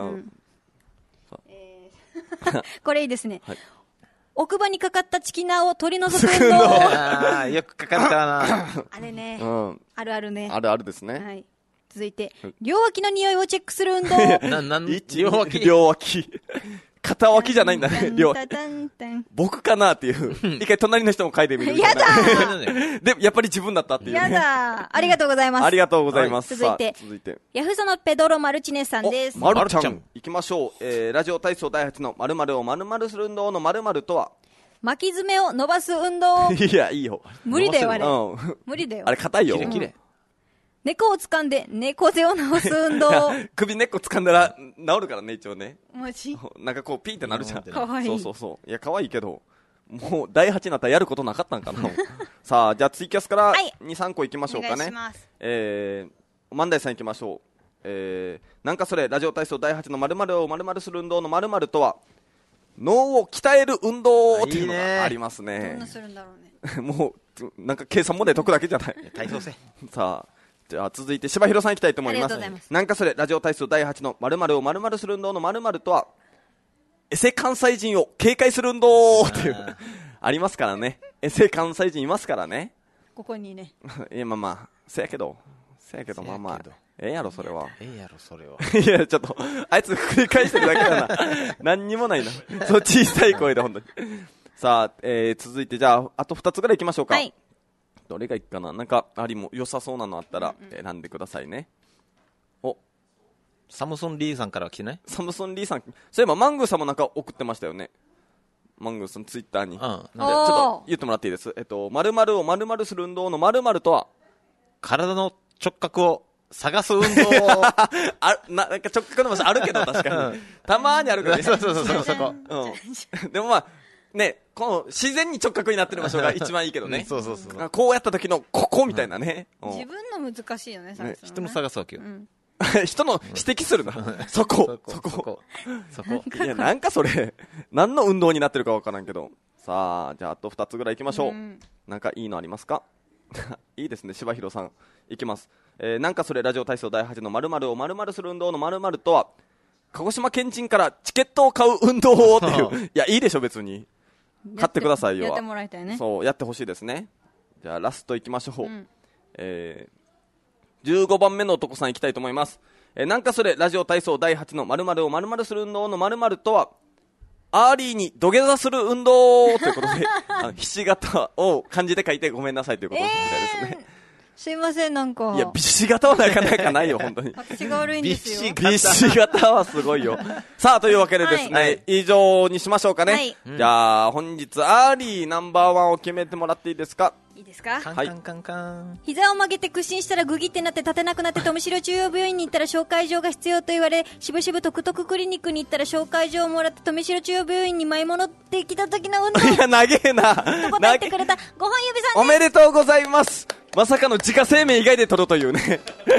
Speaker 1: これいいですね
Speaker 3: はい。
Speaker 1: 奥歯にかかったチキナーを取り除く運動。
Speaker 2: ああ、よくかかったな。
Speaker 1: あれね
Speaker 3: う。ん。
Speaker 1: あるあるね。
Speaker 3: あるあるですね。
Speaker 1: はい。続いて、両脇の匂いをチェックする運動。
Speaker 2: な、なん、
Speaker 3: 一
Speaker 2: 両脇に。
Speaker 3: 両脇。片脇じゃないんだね、両脇。
Speaker 1: タタンタン
Speaker 3: 僕かなっていう。一回隣の人も書いてみるみた
Speaker 1: や
Speaker 3: いな。
Speaker 1: だ
Speaker 3: で、やっぱり自分だったっていうね。
Speaker 1: やだありがとうございます。
Speaker 3: ありがとうございます。
Speaker 1: はい続いて
Speaker 3: さあ続いて。
Speaker 1: ヤフソのペドロ・マルチネスさんです。
Speaker 3: おまるちゃん
Speaker 2: まるちゃん。
Speaker 3: 行きましょう。えー、ラジオ体操だいはちの〇〇を〇〇する運動の〇〇とは
Speaker 1: 巻き爪を伸ばす運動。
Speaker 3: いや、いいよ。
Speaker 1: 無理だよ、あれ。
Speaker 3: うん。
Speaker 1: 無理だよ
Speaker 3: あ。れ、硬いよ。
Speaker 2: きれいきれい。
Speaker 1: 猫を掴んで猫背を直す運動。
Speaker 3: いや首根っこ掴んだら治るからね、一応ね。
Speaker 1: マジ
Speaker 3: なんかこう、ピーってなるじゃん。
Speaker 1: かわいい
Speaker 3: そうそうそう。いや、可愛いけど、もう、だいはちになったらやることなかったんかな。さあ、じゃあツイキャスから
Speaker 1: はい
Speaker 3: に、さんこ行きましょうか
Speaker 1: お願い
Speaker 3: ね。
Speaker 1: します
Speaker 3: えー、万代さん行きましょう。えー、なんかそれ、ラジオ体操だいはちの〇〇を〇〇する運動の〇〇とは、脳を鍛える運動っていうの
Speaker 2: いいね
Speaker 3: があります
Speaker 1: ど
Speaker 3: ね
Speaker 1: んな。するんだろうね。
Speaker 3: もう、なんか計算問題解くだけじゃない。
Speaker 2: 体操せ。
Speaker 3: さあ、じゃあ続いて柴弘さん行きたいと思います。
Speaker 1: ありがとうございます
Speaker 3: なんかそれ、ラジオ体操だいはちの〇〇を〇〇する運動の〇〇とは、エセ関西人を警戒する運動っていう、ありますからね。エセ関西人いますからね。
Speaker 1: ここにね。
Speaker 3: いや、まあまあ、せやけど、せやけど、まあまあ
Speaker 2: せやけど、
Speaker 3: ええやろ、それは。
Speaker 2: ええやろ、それは。
Speaker 3: いや、ちょっと、あいつ繰り返してるだけだな。何にもないな。そう、小さい声で、本当に。さあ、えー、続いて、じゃあ、あとふたつぐらい行きましょうか。
Speaker 1: はい。
Speaker 3: どれがいいかな、なんかありも良さそうなのあったら選んでくださいね。お、
Speaker 2: サムソン・リーさんから来てない？
Speaker 3: サムソン・リーさん、そういえばマングーさんもなんか送ってましたよね。マングーさんツイッターに。
Speaker 2: うん。
Speaker 3: で
Speaker 2: なんで
Speaker 3: ちょっと言ってもらっていいです。えっと、〇〇を〇〇する運動の〇〇とは、
Speaker 2: 体の直角を探す運動
Speaker 3: あななんか直角の場所あるけど、確かに。たまーにあるからね。
Speaker 2: そうそうそうそう、そこ。
Speaker 3: うん。でもまあ、ね、この自然に直角になってる場所が一番いいけどね。
Speaker 2: そうそうそう。
Speaker 3: こうやった時のここみたいなね。うん
Speaker 1: 自分の難しいよね、探すのね
Speaker 2: 人の探すわけよ。
Speaker 3: 人の指摘するな。そこ、そ
Speaker 2: そ
Speaker 3: こ。
Speaker 2: こ。そこ。
Speaker 3: いや、なんかそれ、何の運動になってるかわからんけど。さあ、じゃああとふたつぐらい行きましょう。
Speaker 1: うん
Speaker 3: なんかいいのありますかいいですね、柴弘さん。いきます。えー、なんかそれ、ラジオ体操だいはちの〇〇を〇〇する運動の〇〇とは、鹿児島県人からチケットを買う運動っていう。いや、いいでしょ、別に。買ってくださいよ。
Speaker 1: やってもらいたいね。
Speaker 3: そう、やってほしいですね。じゃあ、ラスト行きましょう。
Speaker 1: ん
Speaker 3: えー、じゅうごばんめの男さん行きたいと思います。えー、なんかそれ、ラジオ体操だいはちの〇〇を〇〇する運動の〇〇とは、アーリーに土下座する運動ということで、あのひし形を漢字で書いてごめんなさいということみたいですね。
Speaker 1: すいません、なんか。
Speaker 3: いや、ビシ形はなかなかないよ、本当に。
Speaker 1: 私が悪いんですよ。
Speaker 3: ビシ形はすごいよ。さあ、というわけでですね、
Speaker 2: はい
Speaker 3: 以上にしましょうかね。
Speaker 1: はい
Speaker 3: じゃあ、本日、アーリーナンバーワンを決めてもらっていいですか？
Speaker 1: いいですか？
Speaker 2: カンカンカンカン。
Speaker 1: 膝を曲げて屈伸したらグギってなって立てなくなって富城中央病院に行ったら紹介状が必要と言われ、しぶしぶトクトククリニックに行ったら紹介状をもらって富城中央病院に舞い戻ってきた時の運動
Speaker 3: いや、長えな。
Speaker 1: と答えてくれたご本指さんです。
Speaker 3: おめでとうございます。まさかの自家製麺以外で取るというね。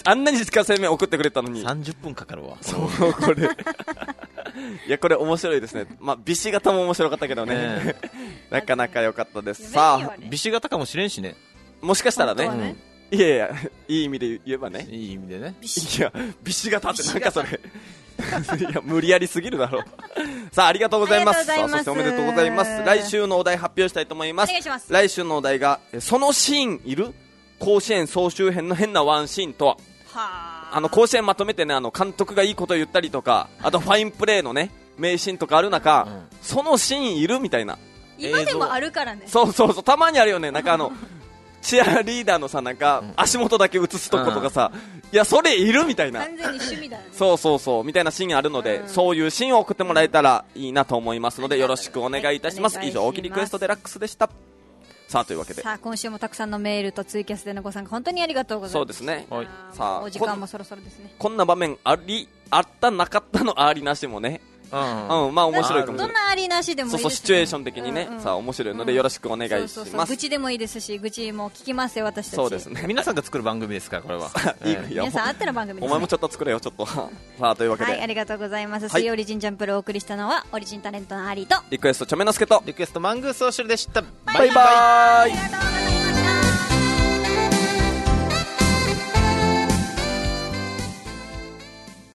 Speaker 3: あんなに自家製麺送ってくれたのに
Speaker 2: さんじゅっぷんかかるわ。
Speaker 3: そうこれいやこれ面白いですね。まあビシ型も面白かったけどね、ねなかなか良かったです。さあ
Speaker 2: ビシ型かもしれんしね、も
Speaker 3: しかしたらね、ね、うん、いやいやいい意味で言えばね、
Speaker 2: いい意味でね、
Speaker 3: いやビシ型ってなんかそれいや無理やりすぎるだろうさあありがとうございます。さあそしておめでとうございます。来週のお題発表したいと思います。
Speaker 5: お願いします。
Speaker 3: 来週のお題がそのシーンいる甲子園総集編の変なワンシーンとは。はあの甲子園まとめてね、あの監督がいいこと言ったりとか、あとファインプレーのね名シーンとかある中、うん、そのシーンいるみたいな、
Speaker 1: 今でもあるからね。
Speaker 3: そうそうそう、たまにあるよね。なんかあのチアリーダーのさ、なんか足元だけ映すとことかさ、うん、いやそれいるみたいな、
Speaker 1: 完全に趣味だよね。
Speaker 3: そうそうそうみたいなシーンあるので、うん、そういうシーンを送ってもらえたらいいなと思いますので、よろしくお願いいたします。以上、大喜利クエストデラックスでした。さあというわけで、
Speaker 1: さあ今週もたくさんのメールとツイキャスでのご参加本当にありがとうございます。
Speaker 3: そうですね、はい、
Speaker 1: さあお時間もそろそろですね。
Speaker 3: こんな場面ありあったなかったのありなしもね、うんうん、まあ面白いかもしれない。
Speaker 1: どんなありなしでもいいですね。
Speaker 3: そうそう、シチュエーション的にね、うんうん、さあ面白いのでよろしくお願いします。そうそうそう、
Speaker 1: 愚痴でもいいですし、愚痴も聞きますよ私たち。
Speaker 3: そうですね、
Speaker 2: 皆さんが作る番組ですからこれは
Speaker 3: いい、
Speaker 2: えー、
Speaker 1: 皆さんあっての番組です、ね、
Speaker 3: お前もちょっと作れよちょっとさあというわけで、
Speaker 1: はい、ありがとうございます。水曜オリジンジャンプルをお送りしたのはオリジンタレントのアリーと
Speaker 3: リクエストチョメノスケと
Speaker 2: リクエストマングースオシュルでした。
Speaker 3: バイバイ。
Speaker 1: ありがとうございます。